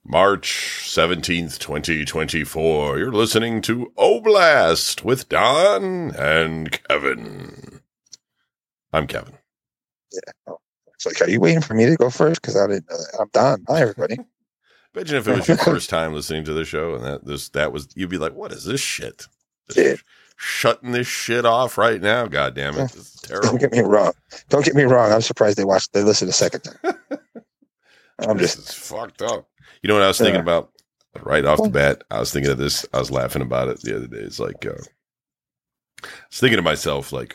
March 17th, 2024. You're listening to Oblast with Don and Kevin. I'm Kevin. Yeah. Oh. It's like, are you waiting for me to go first? Because I didn't know that. I'm Don. Hi, everybody. Imagine if it was your first time listening to the show and that was, you'd be like, what is this shit? Shutting this shit off right now. God damn it. This is terrible. Don't get me wrong. I'm surprised they listened a second time. This is fucked up. You know what I was thinking about right off the bat? I was thinking of this. I was laughing about it the other day. It's like, I was thinking to myself, like,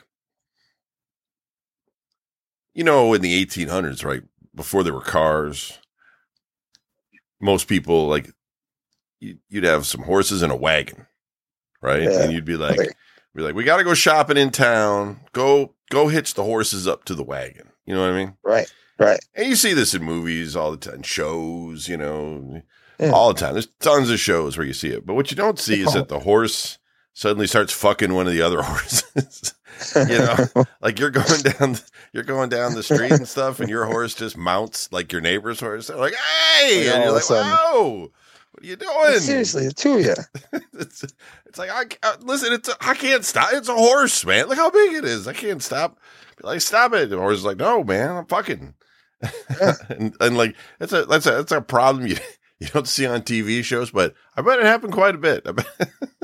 you know, in the 1800s, right, before there were cars, most people, like, you'd have some horses and a wagon, right? Yeah. And you'd be like, we got to go shopping in town. Go hitch the horses up to the wagon. You know what I mean? Right. Right. And you see this in movies all the time, shows, you know, all the time. There's tons of shows where you see it. But what you don't see is that the horse suddenly starts fucking one of the other horses. You know, like you're going down the street and stuff, and your horse just mounts like your neighbor's horse. They're like, hey, and you're like, whoa, what are you doing? Seriously, the two of you. It's like, listen, I can't stop. It's a horse, man. Look how big it is. I can't stop. Like, stop it. The horse is like, no, man, I'm fucking. Yeah. and like that's a problem you don't see on TV shows, but I bet it happened quite a bit. I bet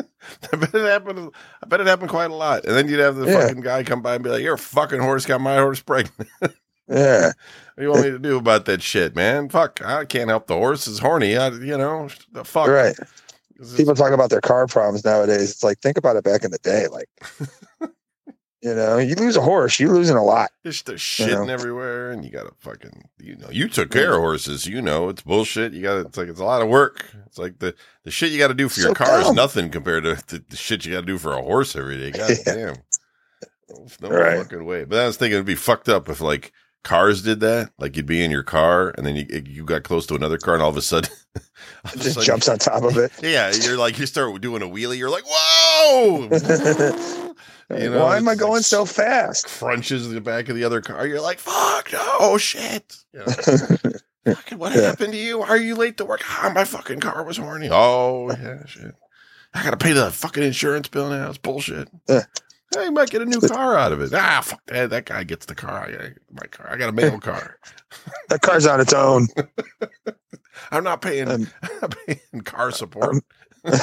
it happened quite a lot. And then you'd have the fucking guy come by and be like, "Your fucking horse got my horse pregnant." Yeah. What do you want me to do about that shit, man? Fuck, I can't help the horse is horny. The fuck. Right. People talk about their car problems nowadays. It's like, think about it back in the day, like. You know, you lose a horse, you're losing a lot. They're shitting everywhere, and you gotta fucking, you took care of horses, it's bullshit. It's a lot of work. It's like the shit you gotta do for your car is nothing compared to the shit you gotta do for a horse every day. God damn. There's no fucking way. But I was thinking it'd be fucked up if, like, cars did that. Like, you'd be in your car, and then you got close to another car, and all of a sudden, it just jumps on top of it. Yeah, you start doing a wheelie, you're like, whoa! Why am I going so fast? Crunches the back of the other car. You're like, fuck, no, shit. Fucking, what happened to you? Why are you late to work? My fucking car was horny. Oh, yeah, shit. I got to pay the fucking insurance bill now. It's bullshit. I might get a new car out of it. Fuck that. That guy gets the car. My car. I got a mail car. That car's on its own. I'm not paying car support. I'm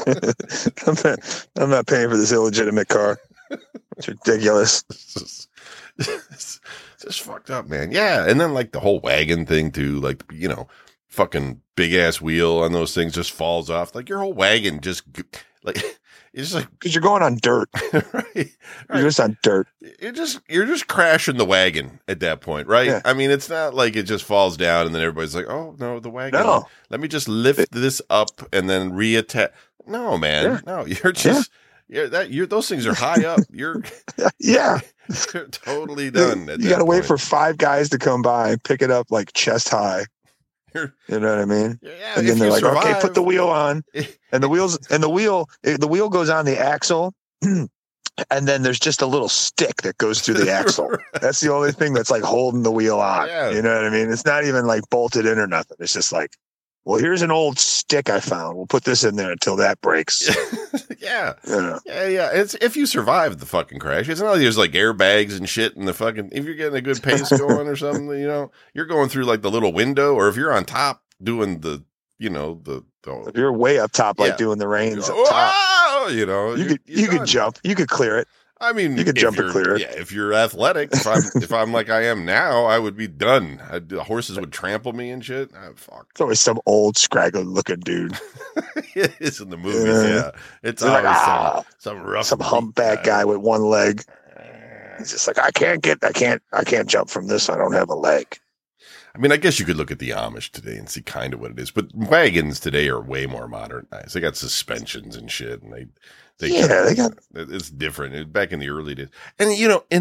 not paying for this illegitimate car. It's ridiculous. It's just fucked up, man. Yeah, and then like the whole wagon thing too, like, fucking big ass wheel on those things just falls off. Like your whole wagon just like it's like because you're going on dirt, right? You're just on dirt. You're just crashing the wagon at that point, right? Yeah. I mean, it's not like it just falls down and then everybody's like, "Oh no, the wagon." No. Let me just lift this up and then reattach. No, man, no, you're just. Yeah, those things are high up. You're you're totally done. You got to wait for 5 guys to come by and pick it up like chest high. You know what I mean? Yeah. And then they're like, okay, put the wheel on, and the wheel goes on the axle, and then there's just a little stick that goes through the axle. Right. That's the only thing that's like holding the wheel on. Yeah. You know what I mean? It's not even like bolted in or nothing. It's just like, well, here's an old stick I found. We'll put this in there until that breaks. Yeah. Yeah. It's if you survive the fucking crash. It's not like there's like airbags and shit in the fucking. If you're getting a good pace going or something, you're going through like the little window, or if you're on top doing the, if you're way up top, like doing the reins up top, you could jump, you could clear it. I mean, you could jump and clear it. Yeah, if you're athletic, if I'm like I am now, I would be done. The horses would trample me and shit. Fuck. It's always some old scraggly looking dude. It is in the movies. Yeah, it's always like, some rough, some humpback guy with one leg. He's just like, I can't jump from this. I don't have a leg. I mean, I guess you could look at the Amish today and see kind of what it is, but wagons today are way more modernized. They got suspensions and shit, and they got. It's different. Back in the early days, and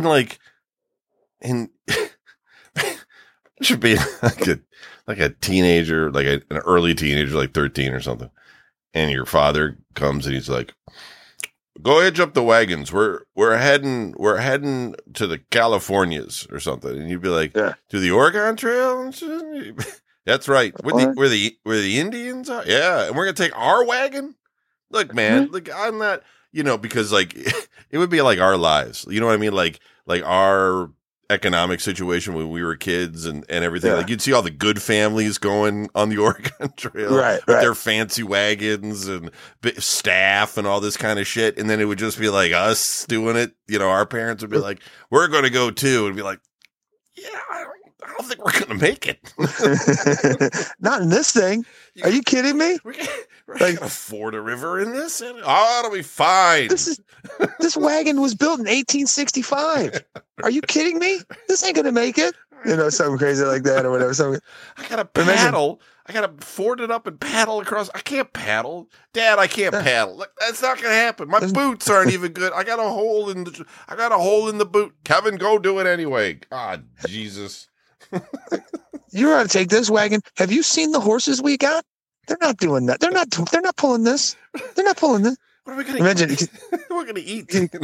it should be like a teenager, like an early teenager, like 13 or something, and your father comes and he's like, "Go hitch up the wagons. We're heading to the Californias or something." And you'd be like, "To the Oregon Trail?" That's right. Where the Indians are. Yeah, and we're gonna take our wagon. Look, man. Look, I'm not. Because like it would be like our lives. You know what I mean? Like our economic situation when we were kids and everything. Like you'd see all the good families going on the Oregon Trail with their fancy wagons and staff and all this kind of shit. And then it would just be like us doing it. Our parents would be like, we're going to go too. And be like, yeah, I don't think we're going to make it. Not in this thing. Are you kidding me? We're going to ford a river in this? Oh, it'll be fine. This wagon was built in 1865. Are you kidding me? This ain't going to make it. Something crazy like that or whatever. So I got to paddle. I got to ford it up and paddle across. I can't paddle. Dad, I can't paddle. Look, that's not going to happen. My boots aren't even good. I got a hole in the boot. Kevin, go do it anyway. God, Jesus. You ought to take this wagon. Have you seen the horses we got? They're not doing that. They're not pulling this. They're not pulling this. What are we going to eat? We're going to eat.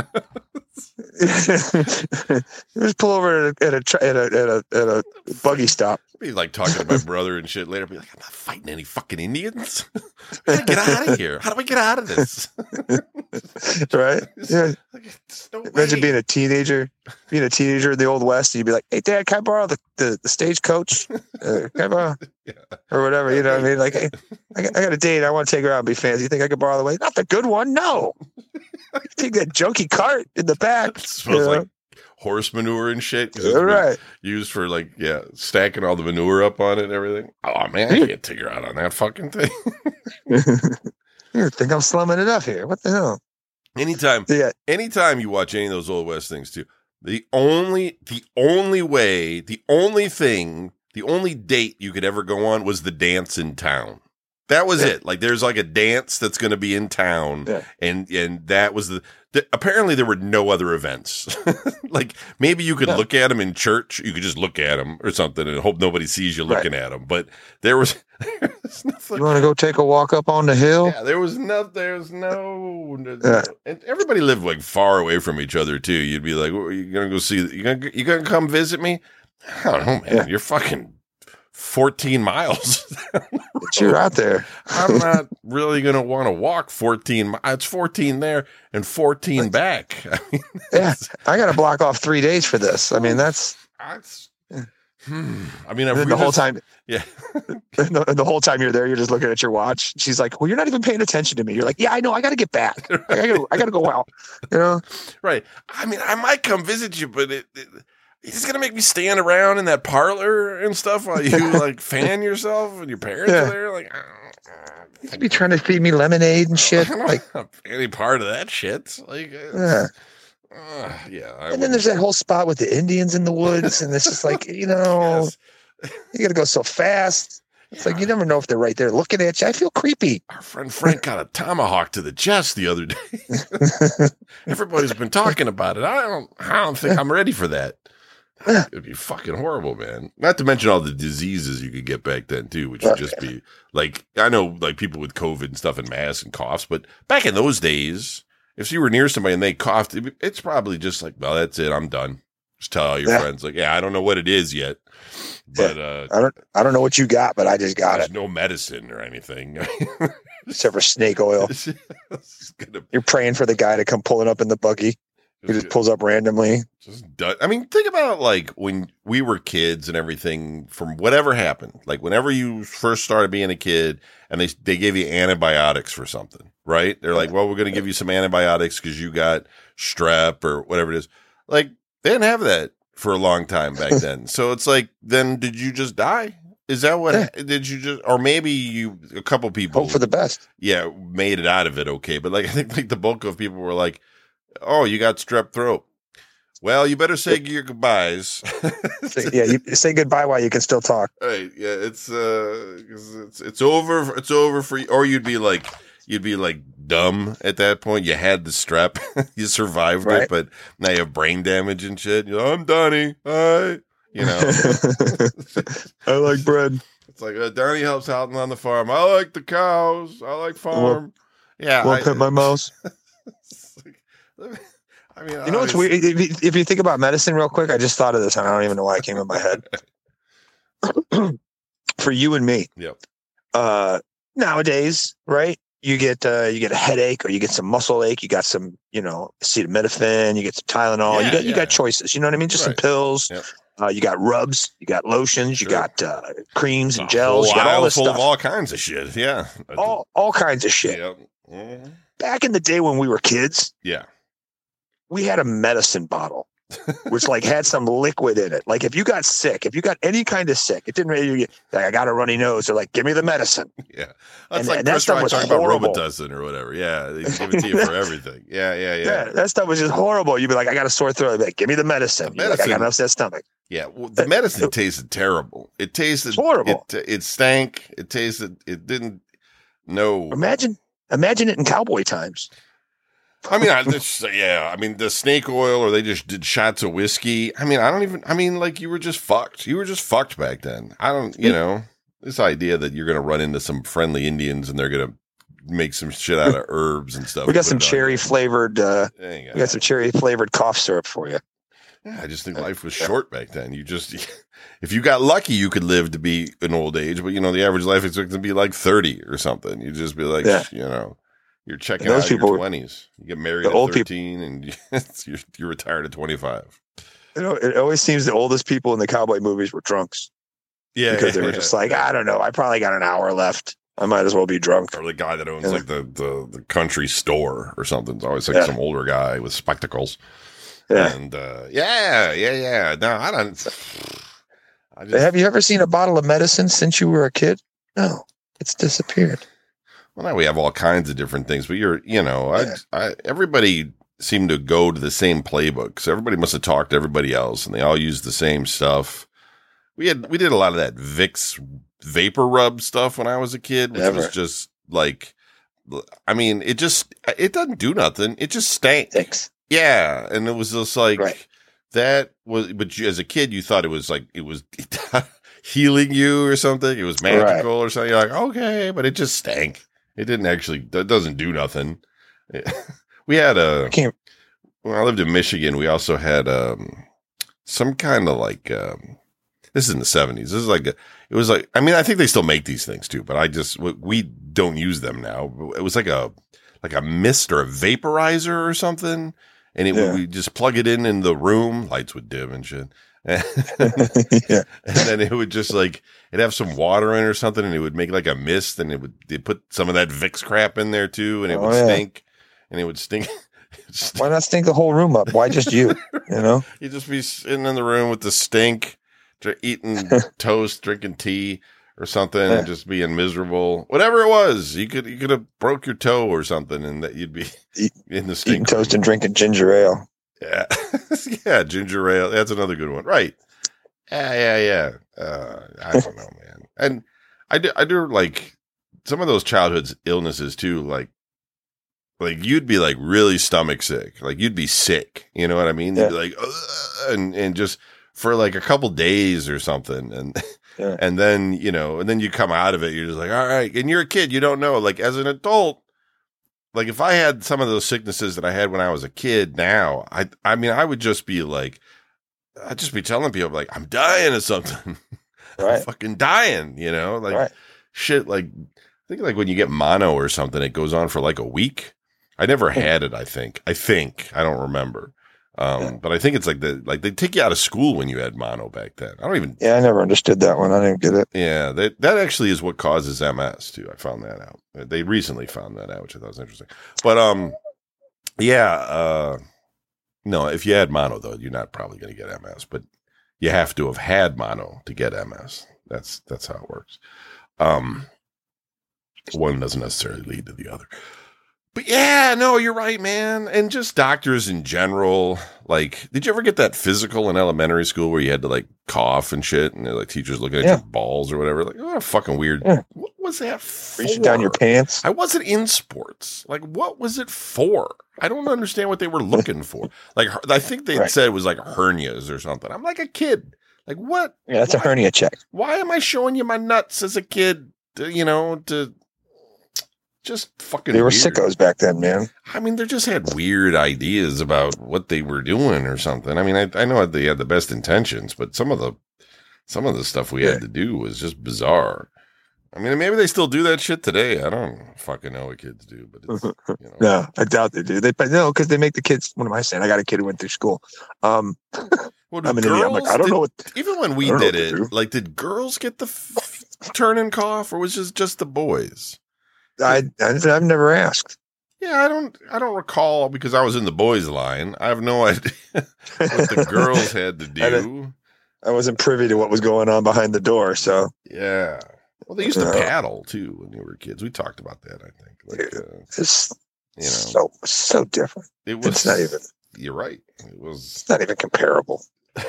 Just pull over at a buggy stop. Be like talking to my brother and shit later. Be like, I'm not fighting any fucking Indians. We gotta get out of here. How do we get out of this? Right? Yeah. Imagine being a teenager in the Old West. And you'd be like, "Hey, Dad, can I borrow the stagecoach? Can I borrow?" Or whatever. You know what I mean? Like, hey, I got a date. I want to take her out and be fancy. You think I could borrow the way? Not the good one. No. Take that junky cart in the back. It smells like horse manure and shit. Right. Used for stacking all the manure up on it and everything. Oh man, I can't take her out on that fucking thing. You think I'm slumming it up here? What the hell? Anytime you watch any of those Old West things too, the only date you could ever go on was the dance in town. That was it. Like there's like a dance that's going to be in town, and that was apparently there were no other events. Like maybe you could look at them in church. You could just look at them or something and hope nobody sees you looking at them. But there was nothing. You want to go take a walk up on the hill? Yeah, there was no. And everybody lived like far away from each other too. You'd be like, well, "You gonna go see? You gonna come visit me?" I don't know, man. Yeah. You're fucking 14 miles. But you're out there. I'm not really going to want to walk 14 miles. It's 14 there and 14 back. I mean, I got to block off 3 days for this. I mean, that's I mean, the whole time. Yeah. The whole time you're there, you're just looking at your watch. She's like, well, you're not even paying attention to me. You're like, yeah, I know. I got to get back. I got to go out. Right. I mean, I might come visit you, but he's going to make me stand around in that parlor and stuff while you like fan yourself and your parents are there. Like, he'd be trying to feed me lemonade and shit. Like any part of that shit. Like, and then there's that whole spot with the Indians in the woods. And it's just like, you got to go so fast. It's like, you never know if they're right there looking at you. I feel creepy. Our friend Frank got a tomahawk to the chest the other day. Everybody's been talking about it. I don't think I'm ready for that. It'd be fucking horrible, man. Not to mention all the diseases you could get back then too, which would just be like, I know like people with COVID and stuff and masks and coughs, but back in those days, if you were near somebody and they coughed, it's probably just like, well, that's it. I'm done. Just tell all your friends like, I don't know what it is yet, but I don't know what you got, but I just got there's it. No medicine or anything. Except for snake oil. You're praying for the guy to come pulling up in the buggy. He just pulls up randomly. I mean, think about like when we were kids and everything from whatever happened. Like whenever you first started being a kid and they gave you antibiotics for something, right? They're like, well, we're going to give you some antibiotics because you got strep or whatever it is. Like they didn't have that for a long time back then. So it's like, then did you just die? Is that what did you just, or maybe a couple people hope for the best. Yeah. Made it out of it. Okay. But like, I think like the bulk of people were like, oh, you got strep throat. Well, you better say your goodbyes. You say goodbye while you can still talk. Right. Yeah, it's over. It's over for you. Or you'd be like dumb at that point. You had the strep, you survived it, but now you have brain damage and shit. You're like, I'm Donnie. Hi. I like bread. It's like Donnie helps out on the farm. I like the cows. I like farm. I'll pet my mouse. I mean, you know what's weird? If you think about medicine real quick, I just thought of this and I don't even know why it came in my head. for you and me. Yep. Nowadays, right? You get a headache or you get some muscle ache. You got some, acetaminophen. You get some Tylenol. You got choices. You know what I mean? Just some pills. Yep. You got rubs. You got lotions. Sure. You got creams and gels. You got all this full stuff. of all kinds of shit. Yeah. All kinds of shit. Yep. Mm-hmm. Back in the day when we were kids, we had a medicine bottle, which like had some liquid in it. Like if you got sick, if you got any kind of sick, it didn't really, like I got a runny nose. They're like, give me the medicine. Yeah. That's and that stuff was talking horrible. about Robitussin or whatever. Yeah. They give it to you for everything. Yeah. That stuff was just horrible. You'd be like, I got a sore throat. I'd be like, give me the medicine. Like, I got an upset stomach. Yeah. Well, the medicine tasted terrible. It tasted horrible. It stank. It tasted, it didn't know. Imagine it in cowboy times. I mean, the snake oil, or they just did shots of whiskey. Like you were just fucked. You were just fucked back then. This idea that you're going to run into some friendly Indians and they're going to make some shit out of herbs and stuff. We got some cherry flavored, some cherry flavored cough syrup for you. Yeah, I just think life was short back then. If you got lucky, you could live to be an old age, but the average life expectancy to be like 30 or something. You'd just be like, you're checking out in your 20s. You get married at 13 and you're retired at 25. It always seems the oldest people in the cowboy movies were drunks. Yeah. Because they were just like, I don't know. I probably got an hour left. I might as well be drunk. Or the guy that owns like the country store or something. It's always like some older guy with spectacles. Yeah. And No, I don't. Have you ever seen a bottle of medicine since you were a kid? No, it's disappeared. Well, now we have all kinds of different things, but everybody seemed to go to the same playbook. So everybody must have talked to everybody else and they all used the same stuff. We did a lot of that Vicks vapor rub stuff when I was a kid, which was just like, it doesn't do nothing. It just stank. Thanks. Yeah. And it was just like, that was, but as a kid, you thought it was healing you or something. It was magical or something. You're like, okay, but it just stank. It didn't actually, that doesn't do nothing. We had when I lived in Michigan, we also had some kind of like, this is in the 70s. This is I think they still make these things too, but we don't use them now. It was like a mist or a vaporizer or something. And we just plug it in the room, lights would dim and shit. And then it would just it'd have some water in it or something, and it would make like a mist, and they put some of that Vicks crap in there too, and it would stink, and it would stink. Why not stink the whole room up? Why just you? You'd just be sitting in the room with the stink, eating toast, drinking tea or something, and just being miserable. Whatever it was, you could have broke your toe or something, and that you'd be in the stink. Eating toast and drinking ginger ale. Yeah. Yeah. Ginger ale. That's another good one. Right. Yeah. I don't know, man. And I do like some of those childhood illnesses too. Like you'd be like really stomach sick. Like you'd be sick. You know what I mean? You'd be like, and just for like a couple days or something. And then, and then you come out of it. You're just like, all right. And you're a kid. You don't know. Like as an adult, like if I had some of those sicknesses that I had when I was a kid now, I would just be like, I'd just be telling people like, I'm dying of something. I'm fucking dying, shit. Like, I think like when you get mono or something, it goes on for like a week. I never had it. I think, I don't remember. But I think it's like they take you out of school when you had mono back then. I never understood that one. I didn't get it. Yeah. That actually is what causes MS too. I found that out. They recently found that out, which I thought was interesting. But, no, if you had mono though, you're not probably going to get MS, but you have to have had mono to get MS. That's how it works. One doesn't necessarily lead to the other. But yeah, no, you're right, man. And just doctors in general. Like, did you ever get that physical in elementary school where you had to like cough and shit, and they're like teachers looking at your balls or whatever? Like, what a fucking weird. What was that for? Reaching down your pants. I wasn't in sports. Like, what was it for? I don't understand what they were looking for. Like, I think they said it was like hernias or something. I'm like a kid. Like, what? Yeah, that's a hernia check. Why am I showing you my nuts as a kid? To just fucking they were weird. Sickos back then, man. I mean, they just had weird ideas about what they were doing or something. I mean, I know they had the best intentions, but some of the some of the stuff we had to do was just bizarre. I mean, maybe they still do that shit today. I don't fucking know what kids do, but it's, No, I doubt they do. Because they make the kids. What am I saying? I got a kid who went through school. Well, I'm like, I don't know what. Even when we did it, like, did girls get the turn and cough, or was it just the boys? I've never asked. Yeah, I don't recall, because I was in the boys' line. I have no idea what the girls had to do. I wasn't privy to what was going on behind the door, so yeah. Well, they used to paddle too when we were kids. We talked about that, I think. Like, it's so different. It's not even. You're right. It's not even comparable.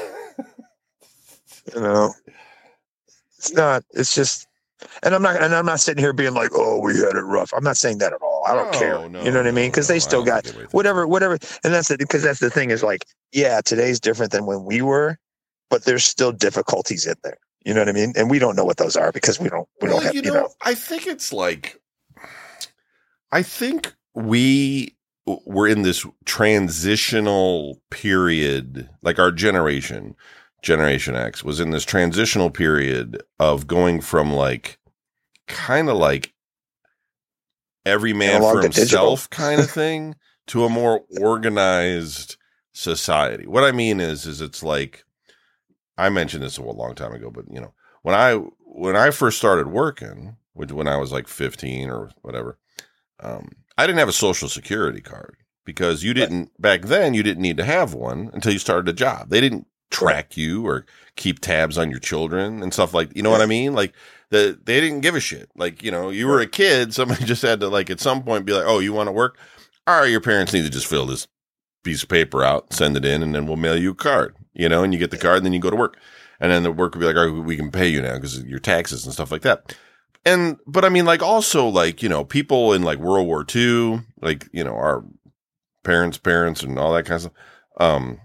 It's not. It's just. And I'm not sitting here being like, oh, we had it rough. I'm not saying that at all. I don't care. No, you know what I mean? Because they still got whatever. And that's it. Because that's the thing is like, yeah, today's different than when we were, but there's still difficulties in there. You know what I mean? And we don't know what those are because we don't have, you know. I think it's like, I think we were in this transitional period, like our Generation X was in this transitional period of going from like, kind of like every man for himself kind of thing to a more organized society. What I mean is it's like, I mentioned this a long time ago, but you know, when I first started working, when I was like 15 or whatever, I didn't have a social security card because back then you didn't need to have one until you started a job. They didn't track you or keep tabs on your children and stuff like, you know what I mean? Like they didn't give a shit. Like, you know, you were a kid. Somebody just had to like at some point be like, oh, you want to work? All right, your parents need to just fill this piece of paper out, send it in, and then we'll mail you a card, you know, and you get the card and then you go to work. And then the work will be like, all right, we can pay you now because of your taxes and stuff like that. But I mean, like also like, you know, people in like World War II, like, you know, our parents and all that kind of stuff.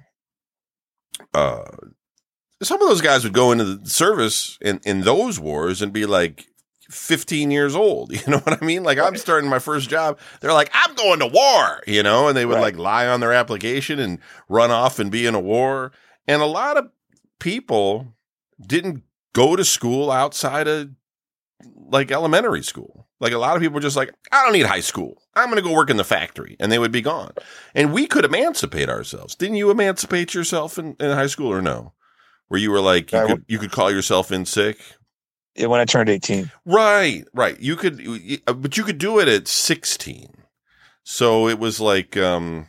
Some of those guys would go into the service in those wars and be like 15 years old. You know what I mean? Like I'm starting my first job. They're like, I'm going to war, you know, and they would like lie on their application and run off and be in a war. And a lot of people didn't go to school outside of like elementary school. Like a lot of people were just like, I don't need high school. I'm going to go work in the factory, and they would be gone. And we could emancipate ourselves. Didn't you emancipate yourself in high school or no? Where you were like, you could call yourself in sick? Yeah, when I turned 18. Right. You could, but you could do it at 16. So it was like, Good?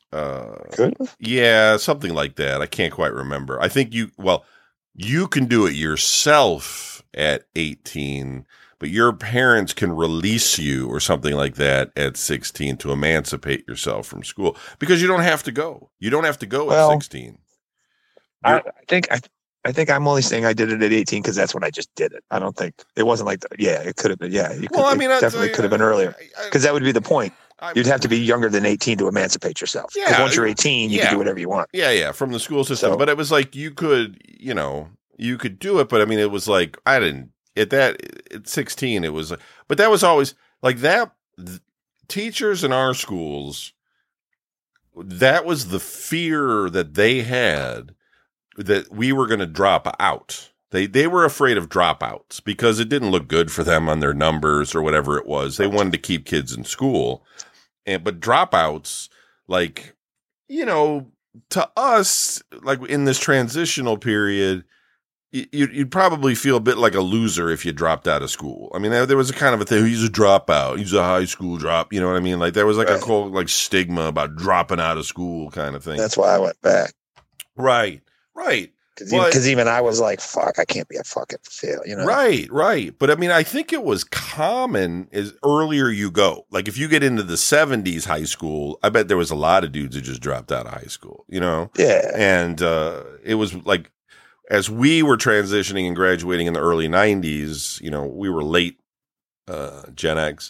Yeah, something like that. I can't quite remember. I think you can do it yourself at 18, but your parents can release you or something like that at 16 to emancipate yourself from school because you don't have to go. You don't have to go at 16. I think I'm only saying I did it at 18 because that's when I just did it. I don't think it wasn't like that. Yeah, it could have been. Yeah, it definitely could have been earlier because that would be the point. You'd have to be younger than 18 to emancipate yourself. Because once you're 18, you can do whatever you want. Yeah, from the school system. So, but it was like you could do it. But I mean, it was like at 16, it was. But that was always like that. Teachers in our schools, that was the fear that they had that we were going to drop out. They were afraid of dropouts because it didn't look good for them on their numbers or whatever it was. They wanted to keep kids in school. But dropouts, like, you know, to us, like in this transitional period, you'd probably feel a bit like a loser if you dropped out of school. I mean, there was a kind of a thing. He's a dropout. He's a high school drop. You know what I mean? Like there was like a whole like stigma about dropping out of school kind of thing. That's why I went back. Right. Because even I was like, fuck, I can't be a fucking fail, you know? Right. But I mean, I think it was common as earlier you go. Like if you get into the 70s high school, I bet there was a lot of dudes who just dropped out of high school, you know? Yeah. And it was like, as we were transitioning and graduating in the early 90s, you know, we were late Gen X.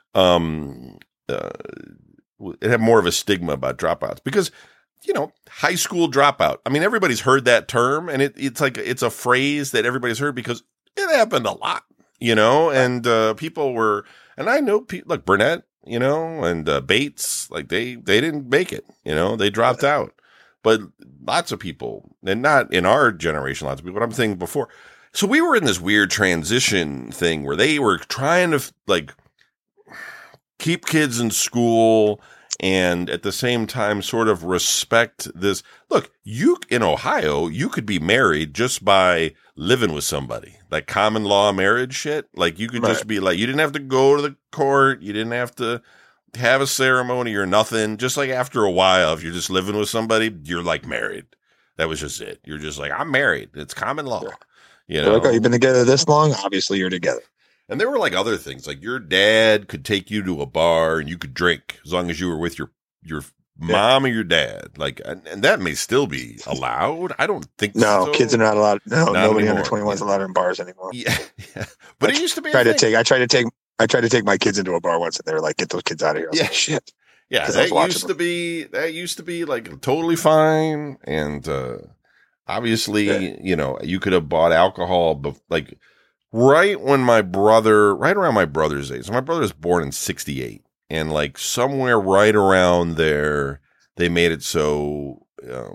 It had more of a stigma about dropouts because, you know, high school dropout. I mean, everybody's heard that term, and it's like it's a phrase that everybody's heard because it happened a lot, you know. And people were, and I know people like Burnett, you know, and Bates, like they didn't make it, you know, they dropped out. but lots of people, and not in our generation, lots of people, but I'm thinking before. So we were in this weird transition thing where they were trying to like keep kids in school and at the same time sort of respect this. Look, you in Ohio, you could be married just by living with somebody, like common law marriage shit. Like you could just be like, you didn't have to go to the court. You didn't have to have a ceremony or nothing. Just like after a while, if you're just living with somebody, you're like married. That was just it. You're just like, I'm married. It's common law. You know, like, oh, you've been together this long. Obviously, you're together. And there were like other things, like your dad could take you to a bar and you could drink as long as you were with your mom or your dad. Like, and that may still be allowed. I don't think no, so. Kids are not allowed. No, Not nobody anymore. under 21 is allowed in bars anymore. Yeah, yeah. But it used to be. I tried to take my kids into a bar once, and they were like, "Get those kids out of here." I was like, shit. Yeah, that used to be like totally fine, and obviously, you know, you could have bought alcohol, but like right around my brother's age. So my brother was born in '68, and like somewhere right around there, they made it so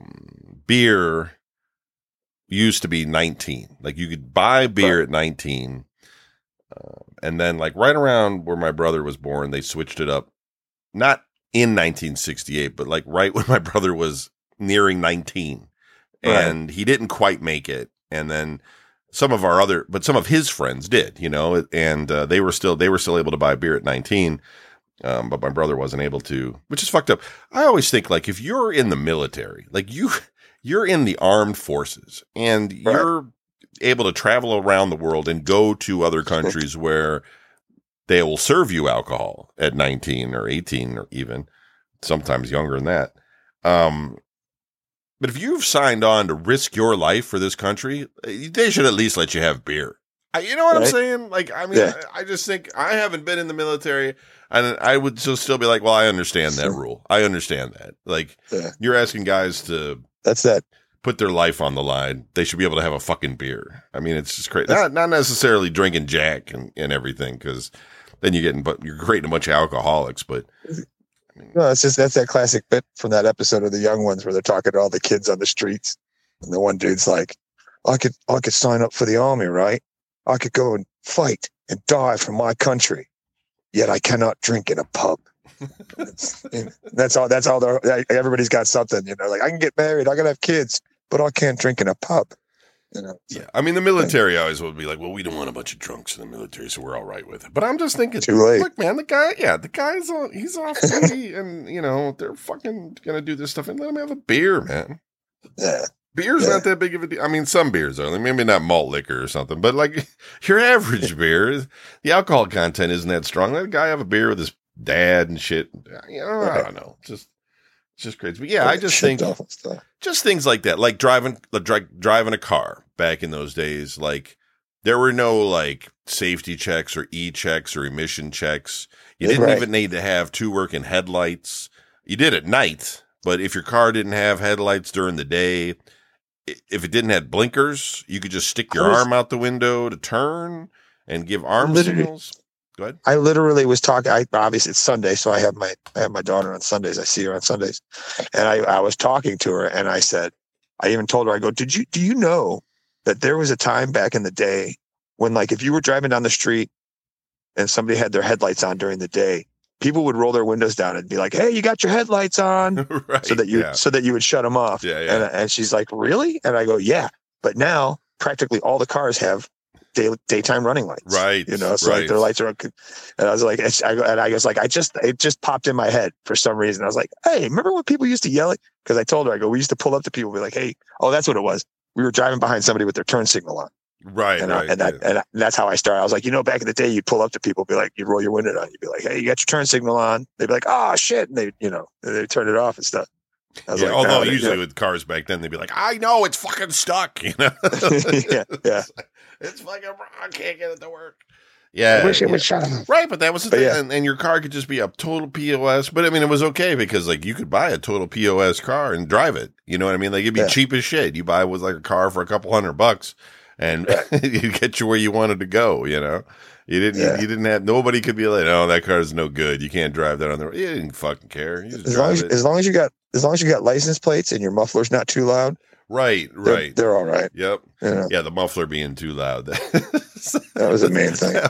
beer used to be 19. Like you could buy beer at 19. And then like right around where my brother was born, they switched it up. Not in 1968, but like right when my brother was nearing 19 and he didn't quite make it. And then some of his friends did, you know, and they were still able to buy beer at 19. But my brother wasn't able to, which is fucked up. I always think like if you're in the military, like you're in the armed forces and you're able to travel around the world and go to other countries where they will serve you alcohol at 19 or 18 or even sometimes younger than that. But if you've signed on to risk your life for this country, they should at least let you have beer. You know what I'm saying? Like, I mean, I just think I haven't been in the military and I would still be like, well, I understand that rule. I understand that. Like you're asking guys to put their life on the line. They should be able to have a fucking beer. I mean, it's just crazy. Not necessarily drinking Jack and everything, because then you're creating a bunch of alcoholics. But I mean, no, that's that classic bit from that episode of The Young Ones where they're talking to all the kids on the streets, and the one dude's like, "I could sign up for the army, right? I could go and fight and die for my country, yet I cannot drink in a pub." That's all. Everybody's got something, you know. Like I can get married, I can have kids, but I can't drink in a pub. You know. Yeah, I mean the military always would be like, well, we don't want a bunch of drunks in the military, so we're all right with it. But I'm just thinking, too late. Look, man, the guy's he's off duty, and you know they're fucking gonna do this stuff, and let him have a beer, man. Yeah. Beer's not that big of a deal. I mean, some beers are. Like maybe not malt liquor or something, but like your average beer, the alcohol content isn't that strong. Let a guy have a beer with his dad and shit. You know, I don't know. It's just crazy. But yeah, I just think just things like that, like driving a car back in those days. Like there were no like safety checks or e-checks or emission checks. You didn't even need to have two working headlights. You did at night, but if your car didn't have headlights during the day, if it didn't have blinkers, you could just stick your arm out the window to turn and give arm signals. Go ahead. I literally was talking. Obviously it's Sunday, so I have my daughter on Sundays. I see her on Sundays, and I was talking to her, and I said, I even told her, I go, do you know that there was a time back in the day when, like, if you were driving down the street and somebody had their headlights on during the day, people would roll their windows down and be like, "Hey, you got your headlights on," so that you would shut them off. Yeah. And she's like, "Really?" And I go, "Yeah." But now practically all the cars have daytime running lights, right? You know, so like their lights are. And I was like, it just popped in my head for some reason. I was like, "Hey, remember when people used to yell it?" Because I told her, we used to pull up to people, and be like, "Hey, oh, that's what it was. We were driving behind somebody with their turn signal on." Right. And that's how I started. I was like, back in the day, you'd pull up to people, be like, you'd roll your window down. You'd be like, "Hey, you got your turn signal on?" They'd be like, "Oh shit." And they turn it off and stuff. I was like, although usually with cars back then, they'd be like, "I know it's fucking stuck." You know? yeah. It's fucking, I can't get it to work. Yeah. I wish it would shut off. Right. But that was the thing. Yeah. And your car could just be a total POS. But I mean, it was okay because like you could buy a total POS car and drive it. You know what I mean? Like it'd be cheap as shit. You buy with like a car for a couple $100 and you get you where you wanted to go, you know? You didn't have, nobody could be like, oh, that car is no good. You can't drive that on the road. You didn't fucking care. You just as long as you got license plates and your muffler's not too loud. Right. They're all right. Yep. You know? Yeah, the muffler being too loud. That was the main thing.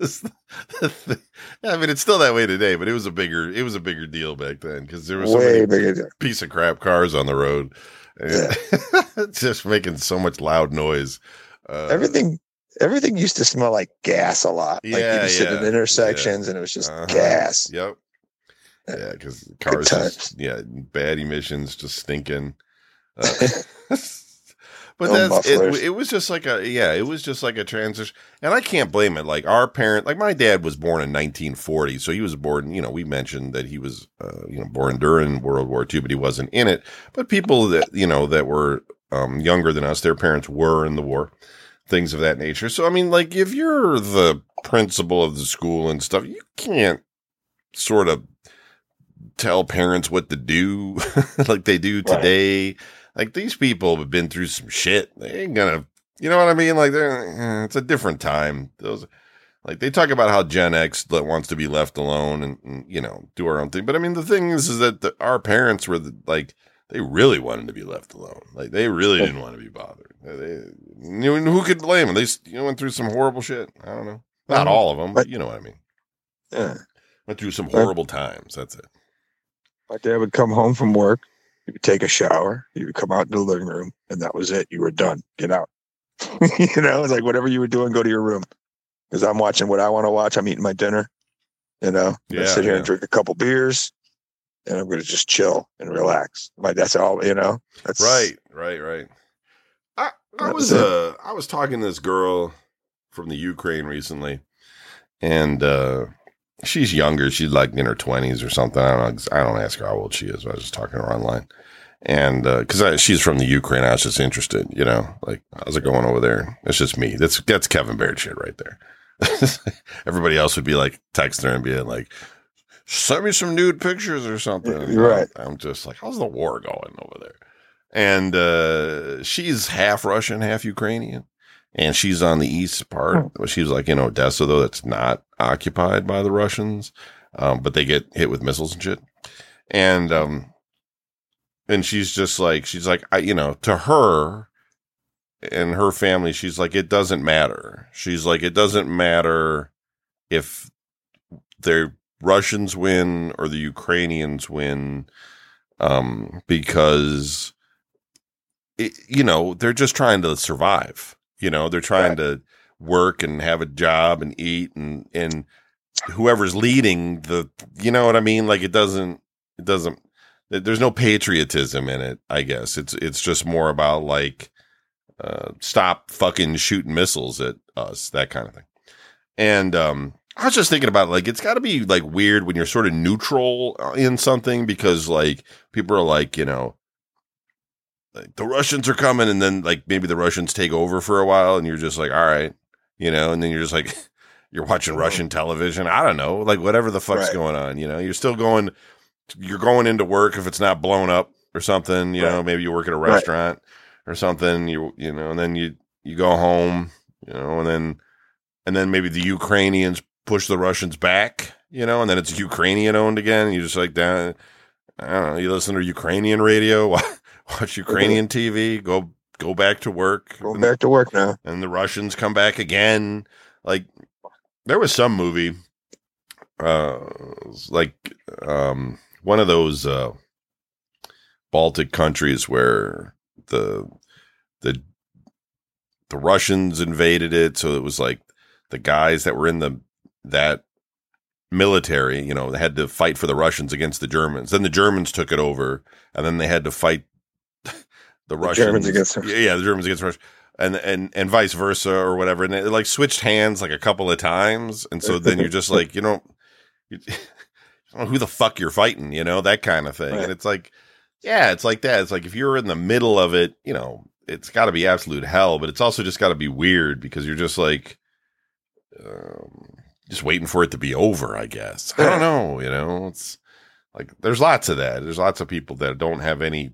I mean, it's still that way today, but it was a bigger deal back then because there was so Way many bigger. piece of crap cars on the road, just making so much loud noise. Everything used to smell like gas a lot. Like you'd sit in intersections and it was just gas. Yep. Yeah, because cars, bad emissions, just stinking. But it was just like a transition, and I can't blame it. Like our parent, like my dad was born in 1940, so he was born. We mentioned that he was, born during World War II, but he wasn't in it. But people that that were younger than us, their parents were in the war, things of that nature. So I mean, like if you're the principal of the school and stuff, you can't sort of tell parents what to do like they do today. Right. Like these people have been through some shit. They ain't gonna, you know what I mean? Like it's a different time. Those, like they talk about how Gen X wants to be left alone and do our own thing. But I mean, the thing is that our parents were they really wanted to be left alone. Like they really didn't want to be bothered. Who could blame them? They went through some horrible shit. I don't know. Not all of them, but you know what I mean. Yeah. Went through some horrible times. That's it. My dad would come home from work. You would take a shower. You would come out in the living room, and that was it. You were done. Get out. It's like whatever you were doing, go to your room. Because I'm watching what I want to watch. I'm eating my dinner. Sit here and drink a couple beers, and I'm going to just chill and relax. That's all. That's right. I was talking to this girl from the Ukraine recently, and she's younger. She's like in her 20s or something. I don't know. I don't ask her how old she is. I was just talking to her online. And because she's from the Ukraine, I was just interested, like, how's it going over there? It's just me. That's Kevin Baird shit right there. Everybody else would be like texting her and being like, send me some nude pictures or something. Right. I'm just like, how's the war going over there? And she's half Russian, half Ukrainian. And she's on the east part. She's like in Odessa, though, that's not occupied by the Russians. But they get hit with missiles and shit. And she's like, to her and her family, she's like, it doesn't matter. She's like, it doesn't matter if the Russians win or the Ukrainians win, because, they're just trying to survive. They're trying to work and have a job and eat and whoever's leading you know what I mean? Like it doesn't, there's no patriotism in it, I guess. It's just more about like, stop fucking shooting missiles at us, that kind of thing. And, I was just thinking about like, it's gotta be like weird when you're sort of neutral in something because like people are like, like the Russians are coming and then like maybe the Russians take over for a while and you're just like, all right, and then you're just like, you're watching Russian television. I don't know, like whatever the fuck's going on, you're still going into work if it's not blown up or something, maybe you work at a restaurant or something, and then you go home, and then maybe the Ukrainians push the Russians back, and then it's Ukrainian owned again. And you just like down, I don't know, you listen to Ukrainian radio, watch Ukrainian TV, go back to work. Go back to work now. And the Russians come back again. Like there was some movie, one of those Baltic countries where the Russians invaded it, so it was like the guys that were in that military, they had to fight for the Russians against the Germans. Then the Germans took it over, and then they had to fight the Russians. Germans against Russia. Yeah, the Germans against Russia. And vice versa or whatever. And it like switched hands like a couple of times. And so then you're just like, you don't know who the fuck you're fighting, that kind of thing. Right. And it's like, yeah, it's like that. It's like if you're in the middle of it, it's got to be absolute hell, but it's also just got to be weird because you're just like, just waiting for it to be over, I guess. I don't know, it's like, there's lots of that. There's lots of people that don't have any,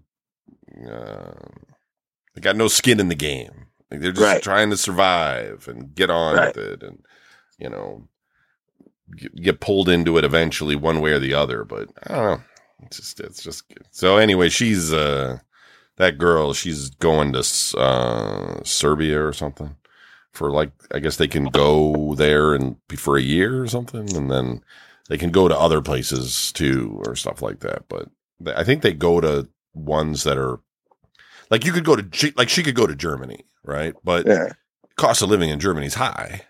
they got no skin in the game. Like they're just trying to survive and get on with it. And, get pulled into it eventually one way or the other. But I don't know. It's just so anyway, she's that girl, she's going to Serbia or something for like, I guess they can go there and for a year or something, and then they can go to other places too or stuff like that. But I think they go to ones that are like, you could go to, like she could go to Germany, right? But cost of living in Germany is high,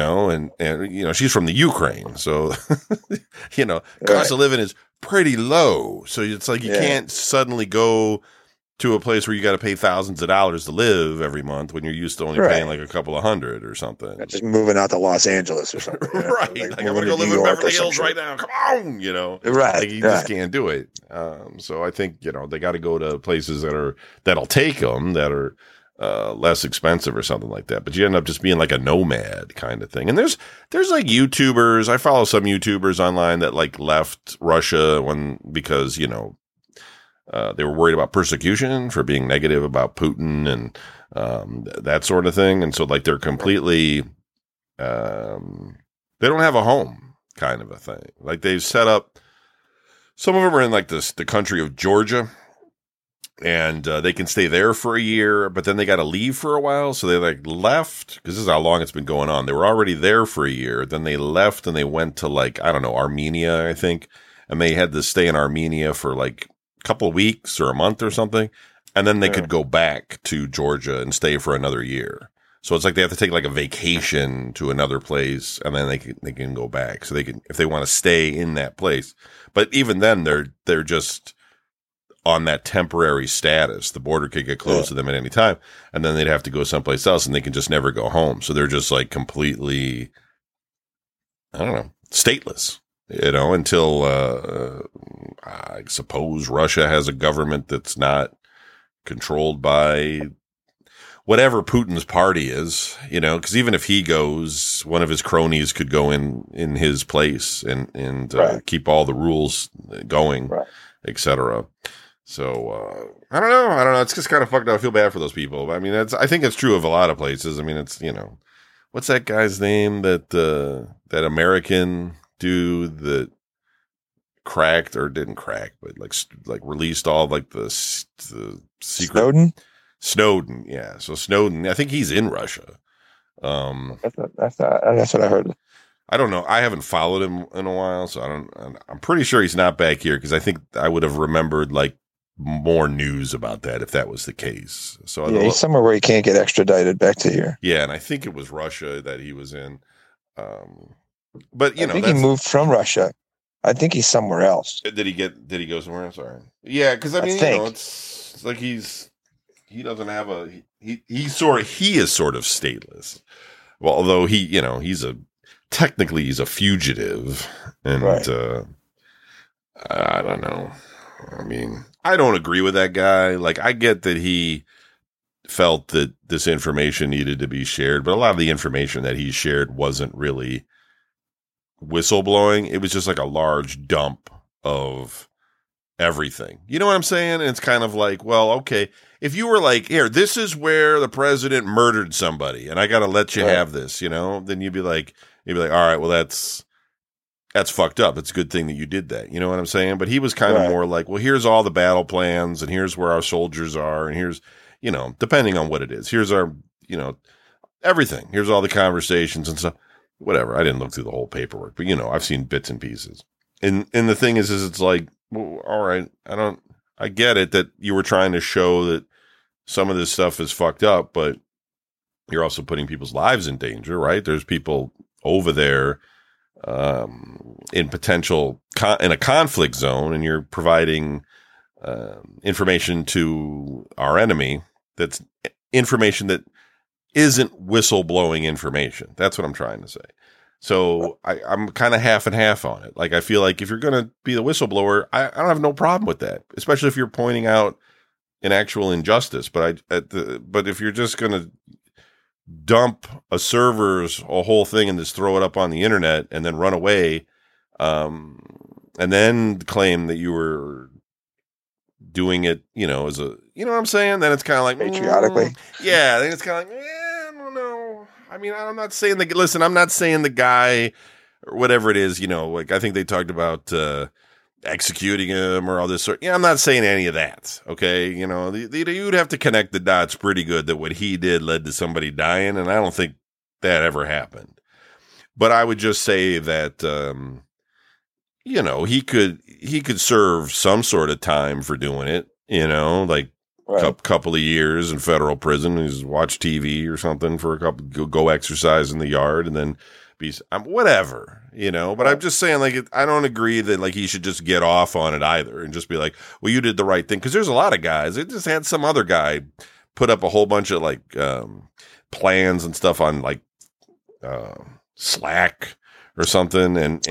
and she's from the Ukraine, so cost of living is pretty low. So it's like you can't suddenly go to a place where you got to pay thousands of dollars to live every month when you're used to only paying like a couple of hundred or something. Just moving out to Los Angeles or something. Right. Like I'm going to go live in Beverly Hills right now. Come on, Right. Like you just can't do it. So I think, they got to go to places that'll take them, that are less expensive or something like that. But you end up just being like a nomad kind of thing. And there's like YouTubers. I follow some YouTubers online that like left Russia because, they were worried about persecution for being negative about Putin and that sort of thing. And so like they're completely, they don't have a home kind of a thing. Like they've set up, some of them are in like the country of Georgia, and they can stay there for a year, but then they got to leave for a while. So they like left, because this is how long it's been going on. They were already there for a year. Then they left and they went to like, I don't know, Armenia, I think. And they had to stay in Armenia for like a couple of weeks or a month or something. And then they could go back to Georgia and stay for another year. So it's like they have to take like a vacation to another place, and then they can go back. So they can, if they want to stay in that place. But even then they're just on that temporary status. The border could get closed to them at any time, and then they'd have to go someplace else, and they can just never go home. So they're just like completely, I don't know, stateless, until I suppose Russia has a government that's not controlled by whatever Putin's party is, because even if he goes, one of his cronies could go in his place and keep all the rules going, etc. So, I don't know. It's just kind of fucked up. I feel bad for those people. I mean, I think it's true of a lot of places. I mean, it's, what's that guy's name that American dude that cracked or didn't crack, but like released all like the secret Snowden. Yeah. So Snowden, I think he's in Russia. That's what I heard. I don't know. I haven't followed him in a while, so I'm pretty sure he's not back here, because I think I would have remembered like more news about that if that was the case. So he's somewhere where he can't get extradited back to here. Yeah, and I think it was Russia that he was in. But I think he moved from Russia. I think he's somewhere else. Did he go somewhere else? Sorry. Yeah, because I mean, it's like he doesn't have he is sort of stateless. Well, although he's a fugitive, and I don't know. I mean, I don't agree with that guy. Like, I get that he felt that this information needed to be shared, but a lot of the information that he shared wasn't really whistleblowing. It was just like a large dump of everything. You know what I'm saying? And it's kind of like, well, okay, if you were like, here, this is where the president murdered somebody, and I got to let you have this, then you'd be like, all right, well, that's fucked up. It's a good thing that you did that. You know what I'm saying? But he was kind of more like, well, here's all the battle plans, and here's where our soldiers are, and here's, depending on what it is, here's our, everything. Here's all the conversations and stuff. Whatever. I didn't look through the whole paperwork, but I've seen bits and pieces. And the thing is it's like, well, all right, I get it that you were trying to show that some of this stuff is fucked up, but you're also putting people's lives in danger, right? There's people over there in a conflict zone, and you're providing information to our enemy. That's information that isn't whistleblowing information. That's what I'm trying to say. So I'm kind of half and half on it. Like, I feel like if you're going to be the whistleblower, I don't have no problem with that, especially if you're pointing out an actual injustice. But if you're just going to dump a whole thing and just throw it up on the internet and then run away, and then claim that you were doing it, as a, you know what I'm saying? Then it's kind of like patriotically. Yeah. Then it's kind of like, I don't know. I mean, I'm not saying listen, I'm not saying the guy or whatever it is, like I think they talked about executing him or all this sort. Yeah, I'm not saying any of that. Okay. You'd have to connect the dots pretty good that what he did led to somebody dying. And I don't think that ever happened. But I would just say that, he could serve some sort of time for doing it, like couple of years in federal prison. He's watch TV or something for a couple, go exercise in the yard and then be whatever, but I'm just saying, like, I don't agree that like he should just get off on it either and just be like, well, you did the right thing. Cause there's a lot of guys. It just had some other guy put up a whole bunch of like, plans and stuff on like, Slack or something. And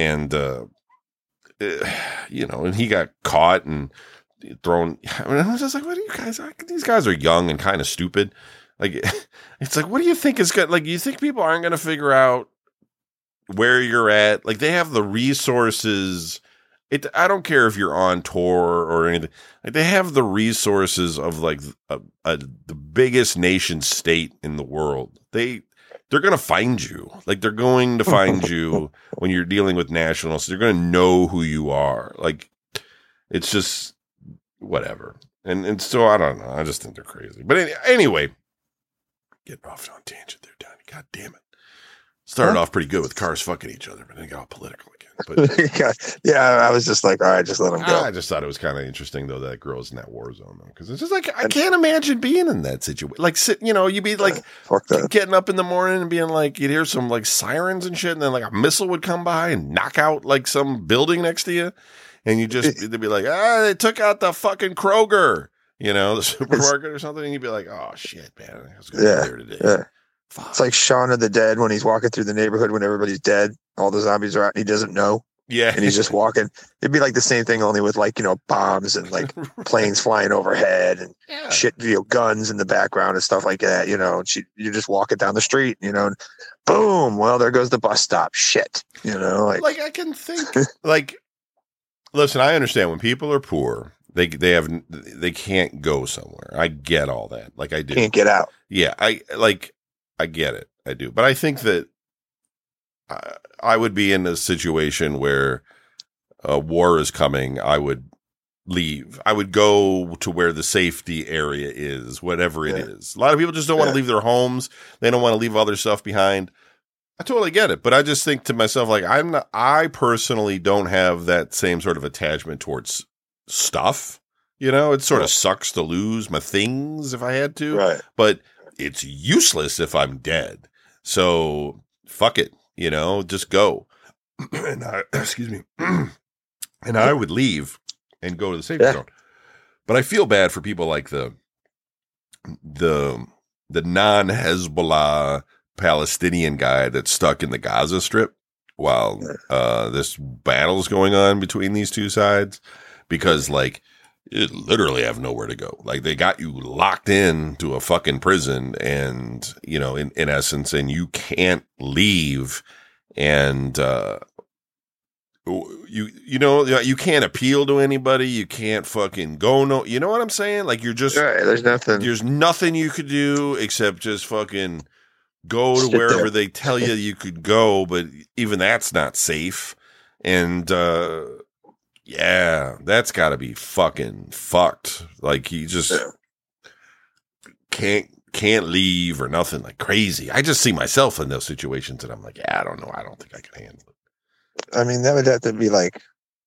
he got caught and thrown. I mean, I was just like, what are you guys? These guys are young and kind of stupid. Like, it's like, what do you think is good? Like, you think people aren't going to figure out where you're at? Like, they have the resources. I don't care if you're on tour or anything. Like, they have the resources of like the biggest nation state in the world. They're going to find you. Like, they're going to find you when you're dealing with nationals. They're going to know who you are. Like, it's just whatever. And so I don't know. I just think they're crazy. But anyway, getting off on tangent there, Donnie. God damn it. Started off pretty good with cars fucking each other, but then it got all political again. But yeah, I was just like, all right, just let them go. I just thought it was kind of interesting though that girl's in that war zone though, because it's just like I can't imagine being in that situation. Like, you'd be like getting up in the morning and being like, you'd hear some like sirens and shit, and then like a missile would come by and knock out like some building next to you, and they'd be like, they took out the fucking Kroger, the supermarket or something, and you'd be like, oh shit, man, I was going to be there today. Yeah. Fuck. It's like Shaun of the Dead when he's walking through the neighborhood when everybody's dead. All the zombies are out and he doesn't know. Yeah. And he's just walking. It'd be like the same thing, only with like, bombs and like planes flying overhead and shit, guns in the background and stuff like that, you're just walking down the street, and boom. Well, there goes the bus stop. Shit. Like I can think like, listen, I understand when people are poor, they can't go somewhere. I get all that. Like I do. Can't get out. Yeah. I get it. I do. But I think that I would be in a situation where a war is coming. I would leave. I would go to where the safety area is, whatever it is. A lot of people just don't want to leave their homes. They don't want to leave other stuff behind. I totally get it. But I just think to myself, like, I personally don't have that same sort of attachment towards stuff. It sort of sucks to lose my things if I had to. Right. But it's useless if I'm dead. So fuck it, just go. And excuse me. And I would leave and go to the safety zone. But I feel bad for people like the non-Hezbollah Palestinian guy that's stuck in the Gaza Strip while this battle's going on between these two sides, because like, you literally have nowhere to go. Like, they got you locked in to a fucking prison and, in essence, and you can't leave. And, you can't appeal to anybody. You can't fucking go. No, you know what I'm saying? Like, you're just, there's nothing you could do except just fucking go to wherever they tell you could go. But even that's not safe. And, yeah, that's got to be fucking fucked. Like, you just can't leave or nothing, like crazy. I just see myself in those situations and I'm like, I don't know. I don't think I can handle it. I mean, that would have to be like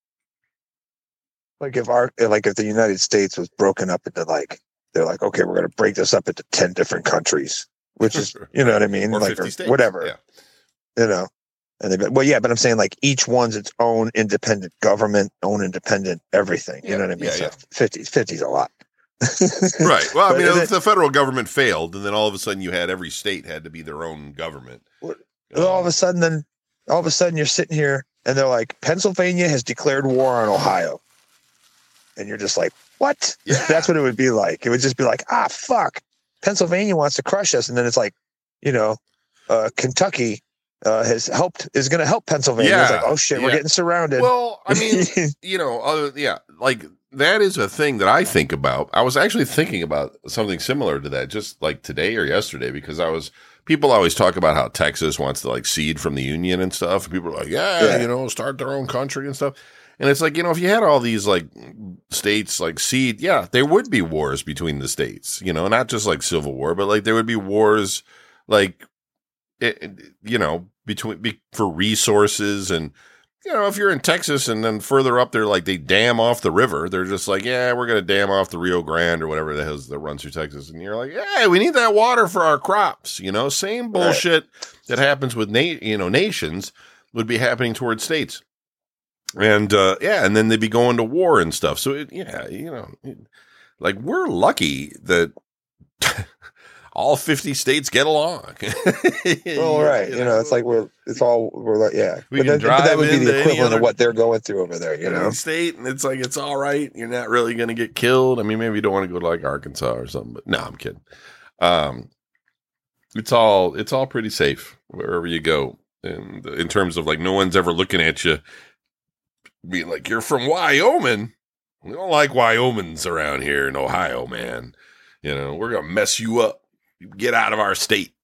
if the United States was broken up into like, they're like, okay, we're going to break this up into 10 different countries, which is, you know what I mean? Or like, 50 states. Whatever, And but I'm saying like each one's its own independent government, own independent everything. You know what I mean? So 50's a lot. Right. Well, I mean, if the federal government failed, and then all of a sudden you had every state had to be their own government. All of a sudden you're sitting here and they're like, Pennsylvania has declared war on Ohio. And you're just like, what? Yeah. That's what it would be like. It would just be like, fuck. Pennsylvania wants to crush us. And then it's like, Kentucky is going to help Pennsylvania. Yeah. It's like, oh shit, we're getting surrounded. Well, I mean, like that is a thing that I think about. I was actually thinking about something similar to that just like today or yesterday, because people always talk about how Texas wants to like cede from the Union and stuff. And people are like, yeah, start their own country and stuff. And it's like, if you had all these like states like cede, yeah, there would be wars between the states, not just like civil war, but like there would be wars like, for resources. And, if you're in Texas and then further up there, like they dam off the river, they're just like, yeah, we're going to dam off the Rio Grande or whatever the hell that runs through Texas. And you're like, hey, we need that water for our crops. Same bullshit that happens with, nations would be happening towards states. And, and then they'd be going to war and stuff. So, like we're lucky that all 50 states get along. Well, right. It's like we're like, yeah. We can drive but that would be the equivalent of what they're going through over there, State, and it's like, it's all right. You're not really going to get killed. I mean, maybe you don't want to go to like Arkansas or something, but no, I'm kidding. It's all pretty safe wherever you go. And in terms of like, no one's ever looking at you being like, you're from Wyoming. We don't like Wyomings around here in Ohio, man. We're going to mess you up. Get out of our state.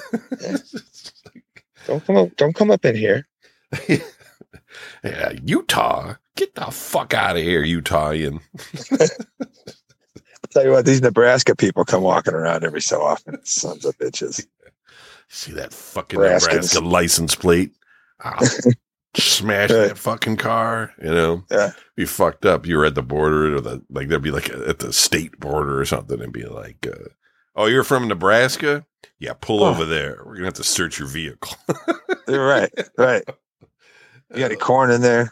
Don't come up in here. Yeah, Utah. Get the fuck out of here, Utahian. I'll tell you what, these Nebraska people come walking around every so often. Sons of bitches. See that fucking Nebraska license plate? Smash that fucking car, Yeah. Be fucked up. You were at the border, or there'd be like at the state border or something, and be like, oh, you're from Nebraska? Yeah, pull over there. We're gonna have to search your vehicle. You're right. You got any corn in there?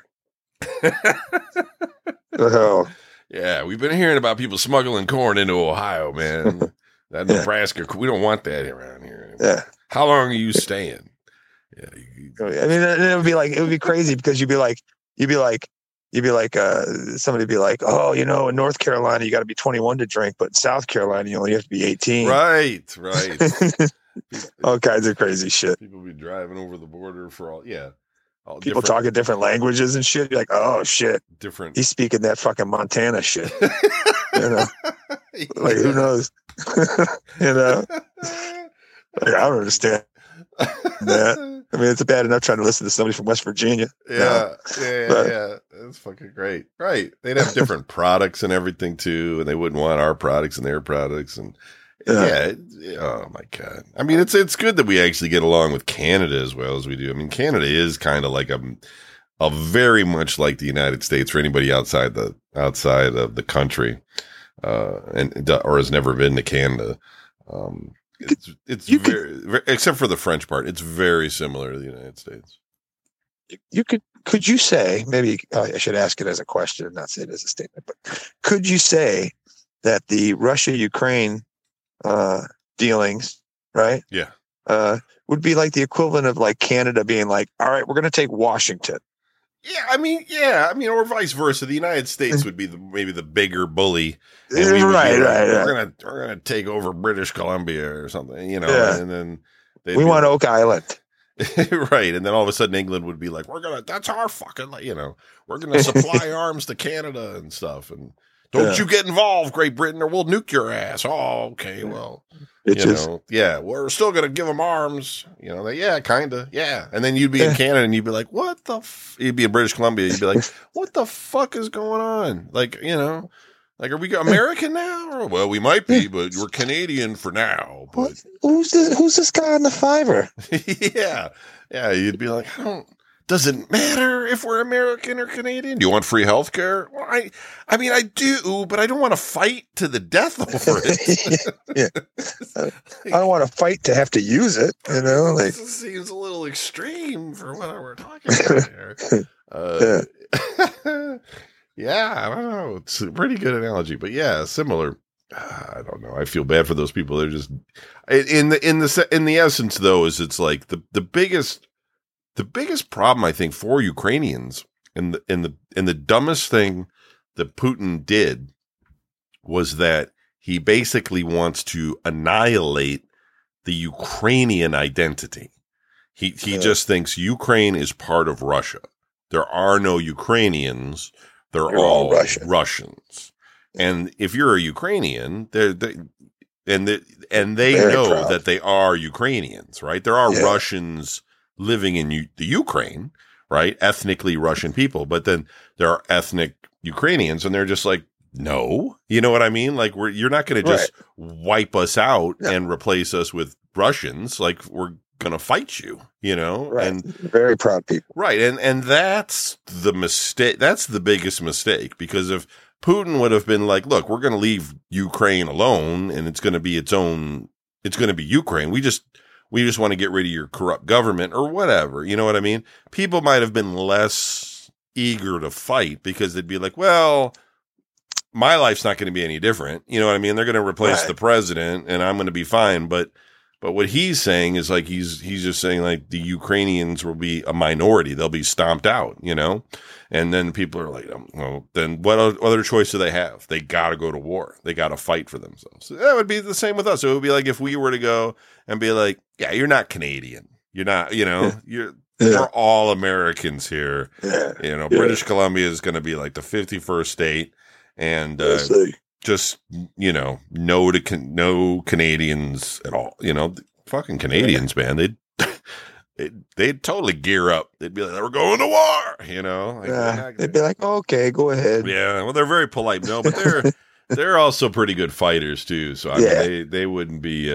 Oh. Yeah, we've been hearing about people smuggling corn into Ohio, man. That Nebraska, we don't want that around here. Yeah. How long are you staying? Yeah, I mean, it would be crazy because you'd be like, somebody would be like, oh, in North Carolina, you got to be 21 to drink, but in South Carolina, you only have to be 18. Right. All kinds of crazy shit. People be driving over the border for all people talking different languages and shit. You're like, oh shit, different. He's speaking that fucking Montana shit. Like who knows? Like, I don't understand that. I mean, it's bad enough trying to listen to somebody from West Virginia. Yeah. That's fucking great. Right. They'd have different products and everything too, and they wouldn't want our products and their products. And oh my God. I mean, it's good that we actually get along with Canada as well as we do. I mean, Canada is kind of like a very much like the United States for anybody outside of the country, or has never been to Canada. It's very, except for the French part, it's very similar to the United States. Could you say, maybe I should ask it as a question, not say it as a statement, but could you say that the Russia-Ukraine dealings, right? Yeah. Would be like the equivalent of like Canada being like, all right, we're going to take Washington. Yeah, I mean, or vice versa. The United States would be maybe the bigger bully. And we right. We're gonna take over British Columbia or something, and then we want Oak Island. Right, and then all of a sudden England would be like, that's our fucking, we're gonna supply arms to Canada and stuff, and don't you get involved, Great Britain, or we'll nuke your ass. Oh, okay, well, we're still gonna give them arms. Kinda, yeah. And then you'd be in Canada and you'd be like, what the? You'd be in British Columbia. You'd be like, what the fuck is going on? Like, like, are we American now? Or, well, we might be, but we're Canadian for now. But who's this guy on the Fiverr? yeah. You'd be like, does it matter if we're American or Canadian? Do you want free health care? Well, I mean, I do, but I don't want to fight to the death over it. I don't want to fight to have to use it, This seems a little extreme for what we're talking about here. I don't know. It's a pretty good analogy, but yeah, similar. I don't know. I feel bad for those people. They're just in the essence, though, is it's like the biggest problem I think for Ukrainians, and the dumbest thing that Putin did was that he basically wants to annihilate the Ukrainian identity. He just thinks Ukraine is part of Russia. There are no Ukrainians. they're all Russians. And if you're a Ukrainian, they Very know proud. that they are Ukrainians, right? There are Russians living in the Ukraine, right? Ethnically Russian people, but then there are ethnic Ukrainians, and they're just like, no, you know what I mean? Like you're not going to just wipe us out and replace us with Russians. Like we're going to fight you, you know? Right. And very proud people. Right. And that's the mistake. That's the biggest mistake, because if Putin would have been like, look, we're going to leave Ukraine alone and it's going to be it's going to be Ukraine. We just want to get rid of your corrupt government or whatever. You know what I mean? People might have been less eager to fight because they'd be like, well, my life's not going to be any different. You know what I mean? They're going to replace the president and I'm going to be fine. But what he's saying is like, he's just saying like the Ukrainians will be a minority. They'll be stomped out, you know? And then people are like, well, then what other choice do they have? They got to go to war. They got to fight for themselves. So that would be the same with us. It would be like if we were to go and be like, yeah, you're not Canadian. You're not, you know, we're all Americans here. Yeah. You know, British Columbia is going to be like the 51st state. And just, you know, no Canadians at all. You know, fucking Canadians, man. They'd totally gear up. They'd be like, we're going to war, you know. Like, they'd be like, okay, go ahead. Yeah, well, they're very polite. No, but they're also pretty good fighters too. So I mean, they wouldn't be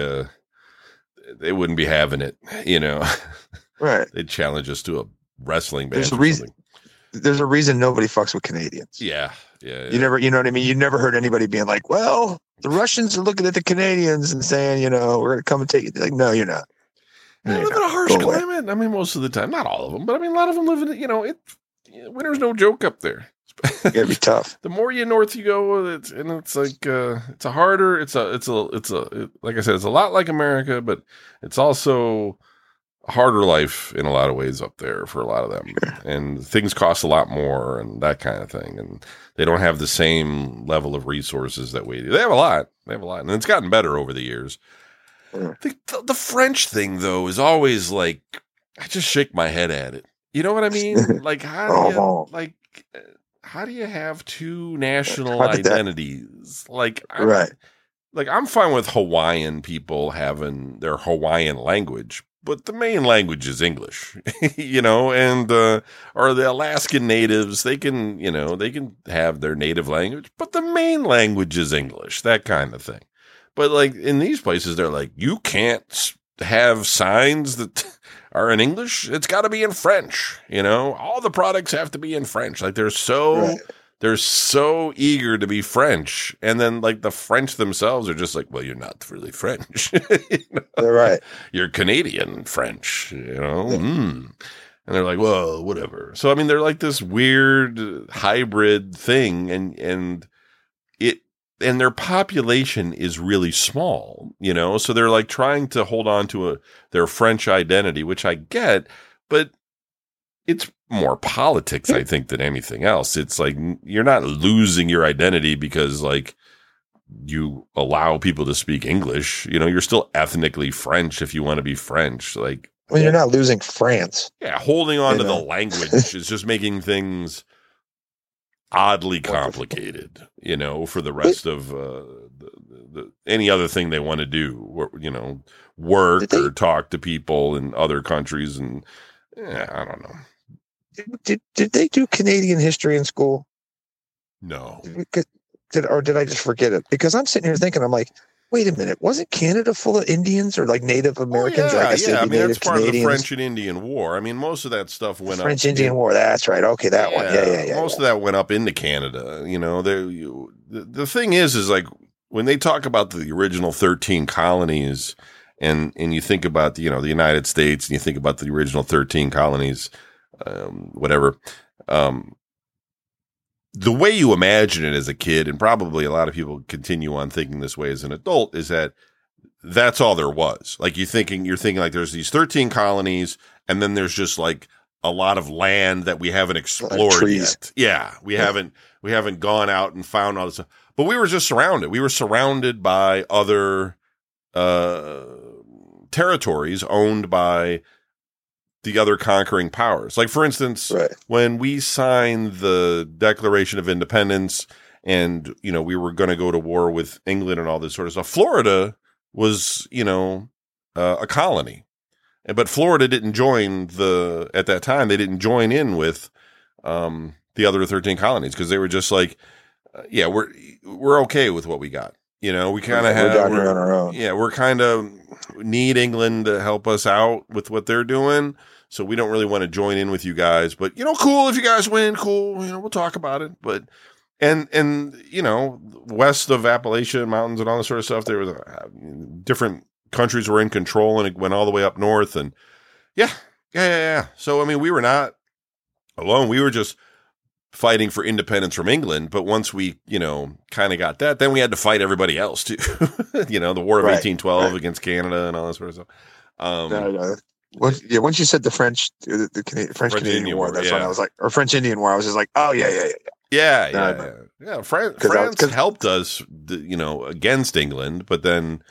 having it, you know. Right. They'd challenge us to a wrestling match. There's a reason nobody fucks with Canadians. Yeah. You know what I mean? You never heard anybody being like, well, the Russians are looking at the Canadians and saying, you know, we're going to come and take you. Like, no, you're not. They live in a harsh climate. I mean, most of the time, not all of them, but I mean, a lot of them live in, you know, winter's no joke up there. It's going to be tough. The more north you go, it's like, it's a harder, like I said, it's a lot like America, but it's also a harder life in a lot of ways up there for a lot of them. Sure. And things cost a lot more and that kind of thing. And they don't have the same level of resources that we do. They have a lot. And it's gotten better over the years. Yeah. The French thing, though, is always like, I just shake my head at it. You know what I mean? Like, how do you have two national identities? I'm fine with Hawaiian people having their Hawaiian language, but the main language is English, you know, and, or the Alaskan natives, they can have their native language, but the main language is English, that kind of thing. But like in these places, they're like, you can't have signs that are in English. It's got to be in French, you know, all the products have to be in French. Like they're so eager to be French. And then like the French themselves are just like, well, you're not really French. You know? They're right. You're Canadian French, you know? Yeah. And they're like, well, whatever. So, I mean, they're like this weird hybrid thing and their population is really small, you know? So they're like trying to hold on to their French identity, which I get, but it's more politics, I think, than anything else. It's like you're not losing your identity because like you allow people to speak English. You know, you're still ethnically French if you want to be French. Like, well, you're not losing France. Yeah, holding on to the language is just making things oddly complicated, you know, for the rest of any other thing they want to do, you know, work or talk to people in other countries. And I don't know. Did they do Canadian history in school? No. Did I just forget it? Because I'm sitting here thinking, I'm like, wait a minute, wasn't Canada full of Indians or like Native Americans? I mean, that's part of the French and Indian War. I mean, most of that stuff went up. French-Indian War, that's right. Okay, that one. Yeah. Most of that went up into Canada. You know, the thing is like when they talk about the original 13 colonies and you think about, the United States and you think about the original 13 colonies, whatever, the way you imagine it as a kid, and probably a lot of people continue on thinking this way as an adult, is that that's all there was. Like you're thinking like there's these 13 colonies and then there's just like a lot of land that we haven't explored yet. Yeah. We haven't gone out and found all this stuff, but we were just surrounded. We were surrounded by other, territories owned by the other conquering powers. Like, for instance, when we signed the Declaration of Independence and, you know, we were going to go to war with England and all this sort of stuff, Florida was, you know, a colony. But Florida didn't join at that time, they didn't join in with the other 13 colonies because they were just like, yeah, we're okay with what we got. You know, we kind of we're down here on our own. Yeah, we're kind of need England to help us out with what they're doing. So we don't really want to join in with you guys, but you know, cool if you guys win, cool. You know, we'll talk about it. But and you know, west of Appalachian Mountains and all this sort of stuff, there was different countries were in control, and it went all the way up north. And yeah. So I mean, we were not alone. We were just fighting for independence from England. But once we, you know, kind of got that, then we had to fight everybody else too. You know, the War of 1812 against Canada and all that sort of stuff. Once you said the French Canadian War, that's when I was like, or French Indian War, I was just like, oh yeah. France helped us, you know, against England, but then,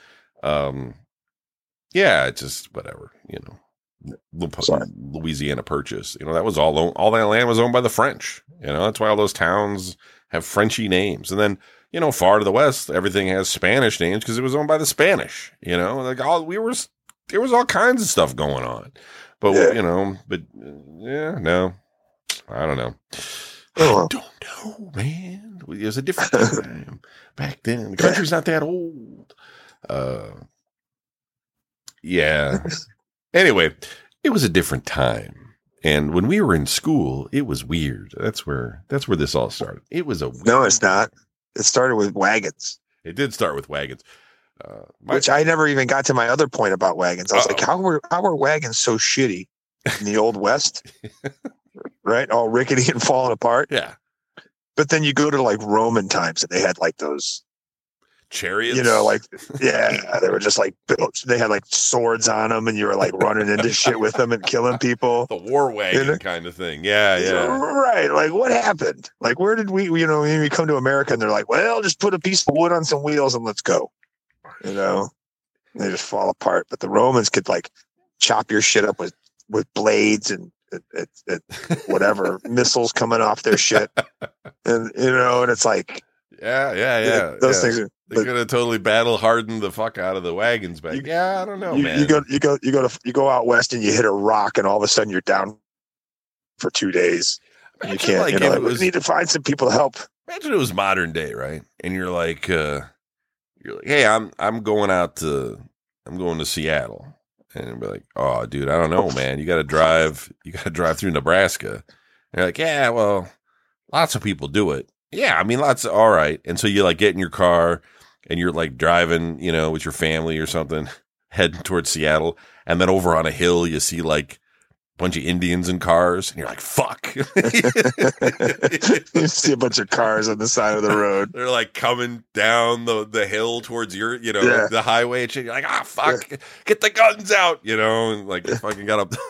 just whatever, you know. Louisiana Purchase, you know, that was all that land was owned by the French. You know, that's why all those towns have Frenchy names. And then, you know, far to the west, everything has Spanish names because it was owned by the Spanish. You know, like there was all kinds of stuff going on. But you know, no, I don't know. I don't know, man. It was a different time back then. The country's not that old. Yeah. Anyway, it was a different time. And when we were in school, it was weird. That's where this all started. It was No, it's not. It started with wagons. It did start with wagons. Which I never even got to my other point about wagons. I was like, how were wagons so shitty in the Old West? Right? All rickety and falling apart. Yeah. But then you go to like Roman times and they had like those chariots, you know, like, yeah, they were just like built. They had like swords on them and you were like running into shit with them and killing people. The war wagon kind of thing. Yeah. Right. Like, what happened? Like, where did we, you know, when we come to America and they're like, well, just put a piece of wood on some wheels and let's go. You know, they just fall apart. But the Romans could like chop your shit up with blades and whatever missiles coming off their shit. And, you know, and it's like, yeah. Those things are, they could have totally battle hardened the fuck out of the wagons back. I don't know, man. You go out west and you hit a rock and all of a sudden you're down for 2 days. And you can't. Like, you know, we need to find some people to help. Imagine it was modern day, right? And you're like, hey, I'm going to Seattle, and be like, oh, dude, I don't know, man. You got to drive through Nebraska. And you're like, yeah, well, lots of people do it. Yeah, I mean, all right. And so you like get in your car and you're like driving, you know, with your family or something, heading towards Seattle. And then over on a hill, you see like a bunch of Indians in cars and you're like, fuck. You see a bunch of cars on the side of the road. They're like coming down the hill towards your, you know, the highway and shit. You're like, fuck, get the guns out, you know, and like fucking got up.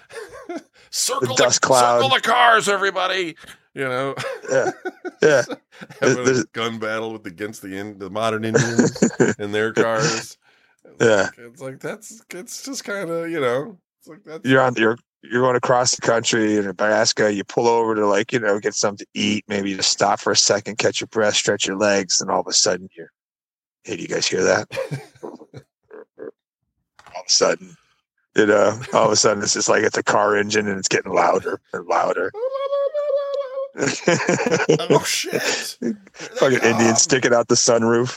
Circle the cars, everybody. You know, yeah. Having a gun battle against the modern Indians in their cars. It's like it's just kind of, you know, it's like that's you're going across the country in Nebraska. You pull over to, like, you know, get something to eat. Maybe you just stop for a second, catch your breath, stretch your legs, and all of a sudden hey, do you guys hear that? All of a sudden, you know, it's just like it's a car engine and it's getting louder and louder. Oh shit! Fucking Indian sticking out the sunroof,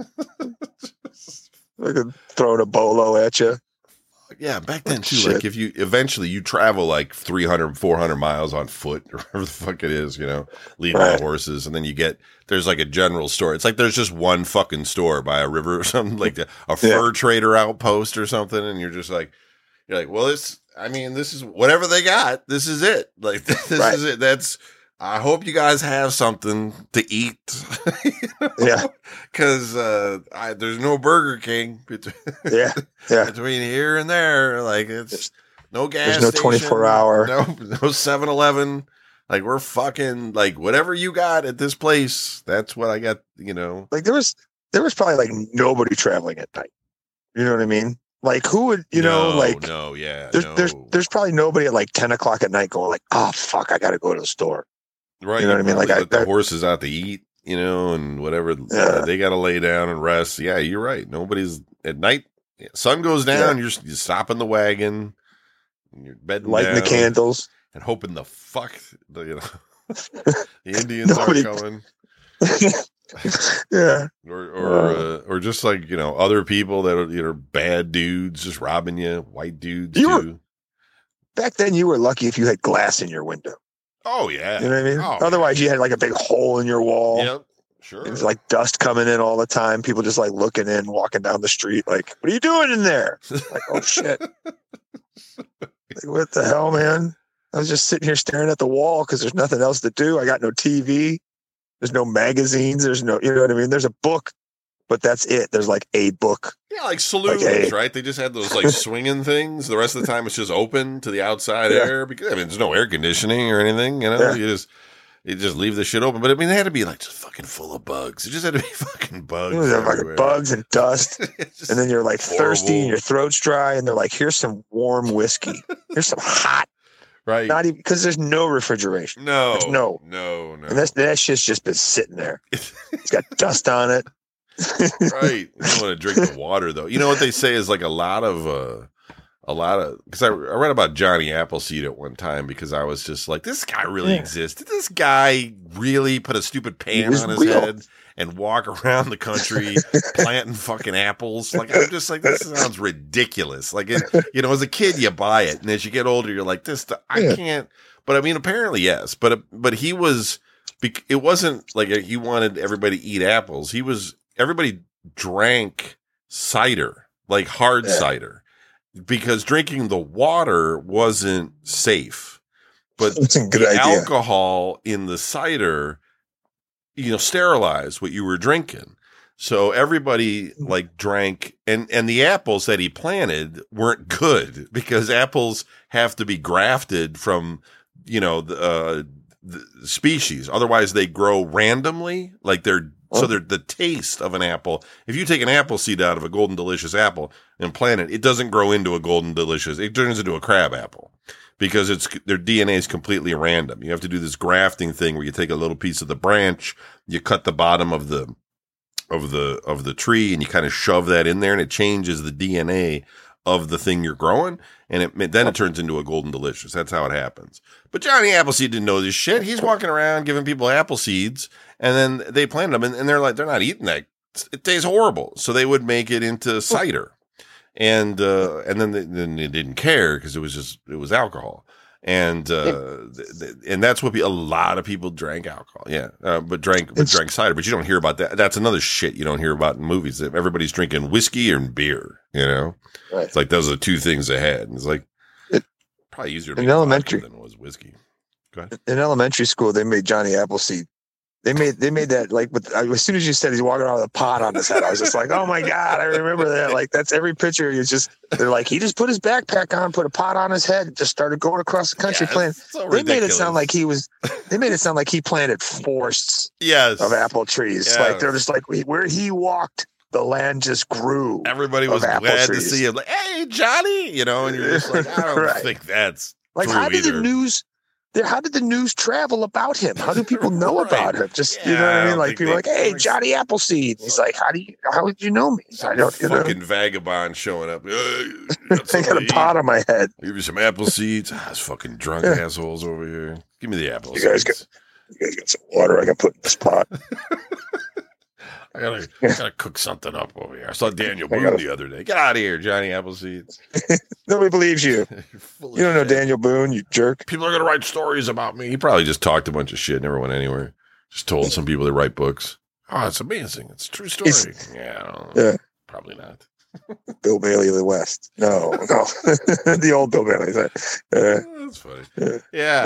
fucking throwing a bolo at you. Yeah, back then too. Shit. Like if you eventually travel like 300, 400 miles on foot or whatever the fuck it is, you know, leading the horses, and then there's like a general store. It's like there's just one fucking store by a river or something, like a fur trader outpost or something, and you're like, well, this is whatever they got. This is it. Like this is it. I hope you guys have something to eat. Yeah. Because there's no Burger King between here and there. Like, it's no gas There's no 24-hour. No 7-Eleven. Like, we're fucking, like, whatever you got at this place, that's what I got, you know. Like, there was probably, like, nobody traveling at night. You know what I mean? Like who would, like no, yeah. There's probably nobody at like 10 o'clock at night going like, oh fuck, I got to go to the store. Right. You know what I mean? Like let the horses out to eat, and whatever they got to lay down and rest. Yeah, you're right. Nobody's at night. Sun goes down. You're stopping the wagon. And you're bedding lighting the candles and hoping the the Indians aren't coming. Yeah. Or just like, other people that are bad dudes just robbing you, white dudes too. Back then you were lucky if you had glass in your window. Oh yeah. You know what I mean? Oh, otherwise you had like a big hole in your wall. Yep. Sure. It's like dust coming in all the time. People just like looking in, walking down the street like, what are you doing in there? Like, oh shit. Like, what the hell, man? I was just sitting here staring at the wall because there's nothing else to do. I got no TV. There's no magazines. There's no, you know what I mean? There's a book, but that's it. There's like a book. Yeah, like saloons, right? They just had those like swinging things. The rest of the time it's just open to the outside air because there's no air conditioning or anything. Yeah. You just leave the shit open. But I mean, they had to be like just fucking full of bugs. It just had to be fucking bugs. Like bugs and dust. And then you're like horrible. Thirsty and your throat's dry. And they're like, here's some warm whiskey. Here's some hot. Right. Not even because there's no refrigeration. No. There's no. And that shit's just been sitting there. It's got dust on it. Right. You don't want to drink the water though. You know what they say is like a lot of because I read about Johnny Appleseed at one time because I was just like, this guy really exists. Did this guy really put a stupid pan on his head and walk around the country planting fucking apples? Like, I'm just like, this sounds ridiculous. Like, as a kid, you buy it. And as you get older, you're like, I can't. But I mean, apparently, yes. But he was, it wasn't like he wanted everybody to eat apples. Everybody drank cider, like hard cider. Because drinking the water wasn't safe, but the alcohol in the cider, sterilized what you were drinking. So everybody like drank, and the apples that he planted weren't good because apples have to be grafted from, the species. Otherwise they grow randomly, like so they're the taste of an apple. If you take an apple seed out of a Golden Delicious apple and plant it, it doesn't grow into a Golden Delicious. It turns into a crab apple because their DNA is completely random. You have to do this grafting thing where you take a little piece of the branch, you cut the bottom of the tree, and you kind of shove that in there, and it changes the DNA of the thing you're growing, and then it turns into a Golden Delicious. That's how it happens. But Johnny Appleseed didn't know this shit. He's walking around giving people apple seeds, and then they planted them, and they're like, they're not eating that. It tastes horrible. So they would make it into cider, and then they didn't care because it was alcohol. And that's what a lot of people drank alcohol. Yeah. But drank cider, but you don't hear about that. That's another shit you don't hear about in movies. Everybody's drinking whiskey and beer, Right. It's like those are the two things they had. And it's like, probably easier to make vodka than it was whiskey. Go ahead. In elementary school, they made Johnny Appleseed. They made that like as soon as you said he's walking around with a pot on his head, I was just like, oh my God, I remember that. Like that's every picture. They're like, he just put his backpack on, put a pot on his head, and just started going across the country playing. So they made it sound like he planted forests of apple trees. Yes. Like they're just like where he walked, the land just grew. Everybody was glad to see him. Like, hey, Johnny, and you're just like, I don't think that's like true how did either. How did the news travel about him? How do people know about him? Just you know what I mean? Like people are like, hey, Johnny Appleseed. And he's like, how did you know me? I don't. Fucking vagabond showing up. I got a pot on my head. Give me some apple seeds. It's fucking drunk assholes over here. Give me the apple seeds. You guys got some water I can put in this pot. I gotta cook something up over here. I saw Daniel Boone the other day. Get out of here, Johnny Appleseed. Nobody believes you. You don't know Daniel Boone, you jerk. People are gonna write stories about me. He probably just talked a bunch of shit, never went anywhere. Just told some people to write books. Oh, it's amazing. It's a true story. I don't know. Probably not. Bill Bailey of the West. No. The old Bill Bailey. That's funny. I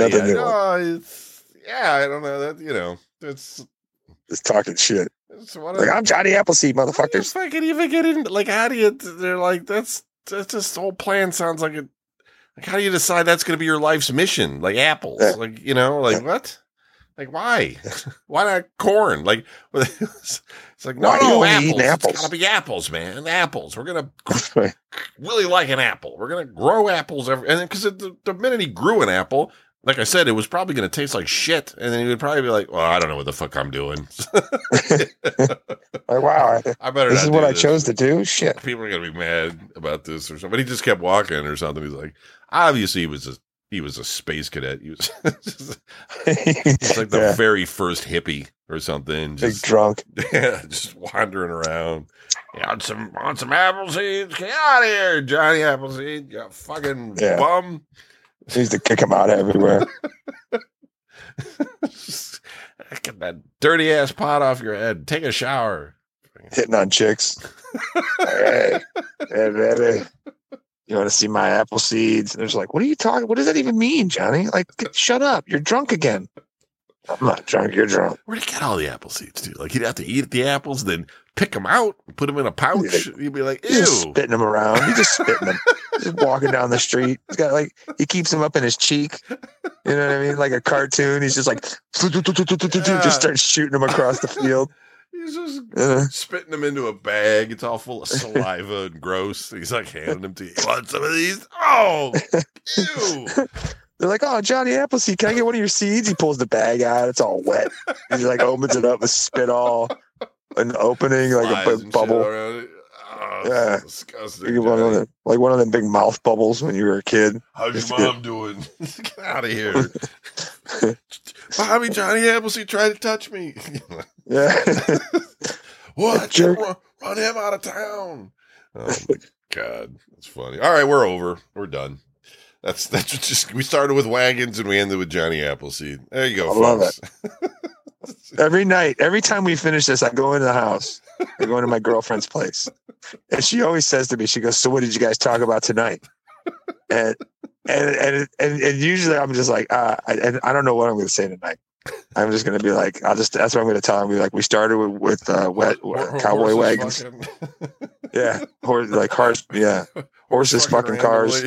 don't know that. That's just talking shit. Like I'm Johnny Appleseed, motherfuckers. If I could even get in, like, how do you? They're like, that's just the whole plan sounds like it. Like, how do you decide that's going to be your life's mission? Like apples, like what? Like, why? Why not corn? Like, it's like, Why no, you only apples. eating apples? It's gotta be apples, man. Apples. We're gonna really like an apple. We're gonna grow apples and then because the minute he grew an apple, like I said, it was probably gonna taste like shit, and then he would probably be like, well, I don't know what the fuck I'm doing. Like, wow, I better. this not is what do I this. chose to do. Shit. People are gonna be mad about this or something. But he just kept walking or something. He's like, obviously he was a space cadet. He was he's like the very first hippie or something. Big drunk. Yeah, just wandering around. You want some apple seeds? Get out of here, Johnny Appleseed. You fucking bum. He used to kick him out everywhere. Get that dirty ass pot off your head. Take a shower. Hitting on chicks. Hey, baby. You want to see my apple seeds? And they're just like, what are you talking? What does that even mean, Johnny? Like, shut up. You're drunk again. I'm not drunk. You're drunk. Where'd he get all the apple seeds, dude? Like, he'd have to eat the apples, then pick them out, put them in a pouch. You'd be like, ew. He's just spitting them around. He's just spitting them. Just walking down the street. He's got he keeps them up in his cheek. You know what I mean? Like a cartoon. He's just like, just starts shooting them across the field. He's just spitting them into a bag. It's all full of saliva and gross. He's like handing them to you. You want some of these? Oh, ew. They're like, oh, Johnny Appleseed, can I get one of your seeds? He pulls the bag out. It's all wet. He like opens it up with spit all an opening, like a bubble. Oh, yeah, disgusting. One of them big mouth bubbles when you were a kid. How's your mom doing? Get out of here. Bobby, Johnny Appleseed tried to touch me. Yeah. What? Run him out of town. Oh my God. That's funny. All right, we're over. We're done. That's just we started with wagons and we ended with Johnny Appleseed. There you go, folks. Love it. Every night, every time we finish this, I go into the house. I go into my girlfriend's place. And she always says to me, she goes, so what did you guys talk about tonight? And usually I'm just like, I don't know what I'm going to say tonight. I'm just going to be like, that's what I'm going to tell him. Be like, we started with cowboy wagons. Yeah. Horses fucking cars.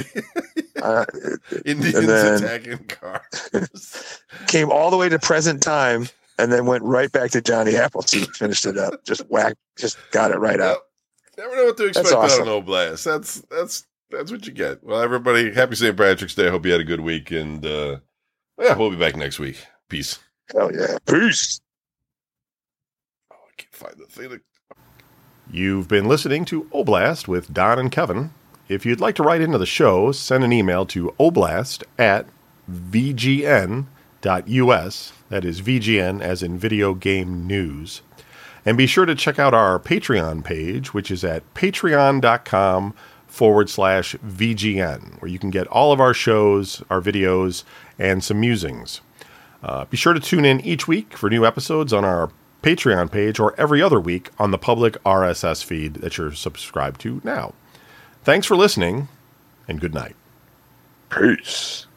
Indians attacking cars. Came all the way to present time and then went right back to Johnny Appleseed. Finished it up. Just got it right out. Never know what to expect out of No Blast. That's what you get. Well, everybody, happy St. Patrick's Day. I hope you had a good week. And we'll be back next week. Peace. Hell yeah. Peace. Oh, I can't find the thing. You've been listening to Oblast with Don and Kevin. If you'd like to write into the show, send an email to oblast@vgn.us. That is VGN as in video game news. And be sure to check out our Patreon page, which is at patreon.com/VGN, where you can get all of our shows, our videos, and some musings. Be sure to tune in each week for new episodes on our Patreon page or every other week on the public RSS feed that you're subscribed to now. Thanks for listening, and good night. Peace.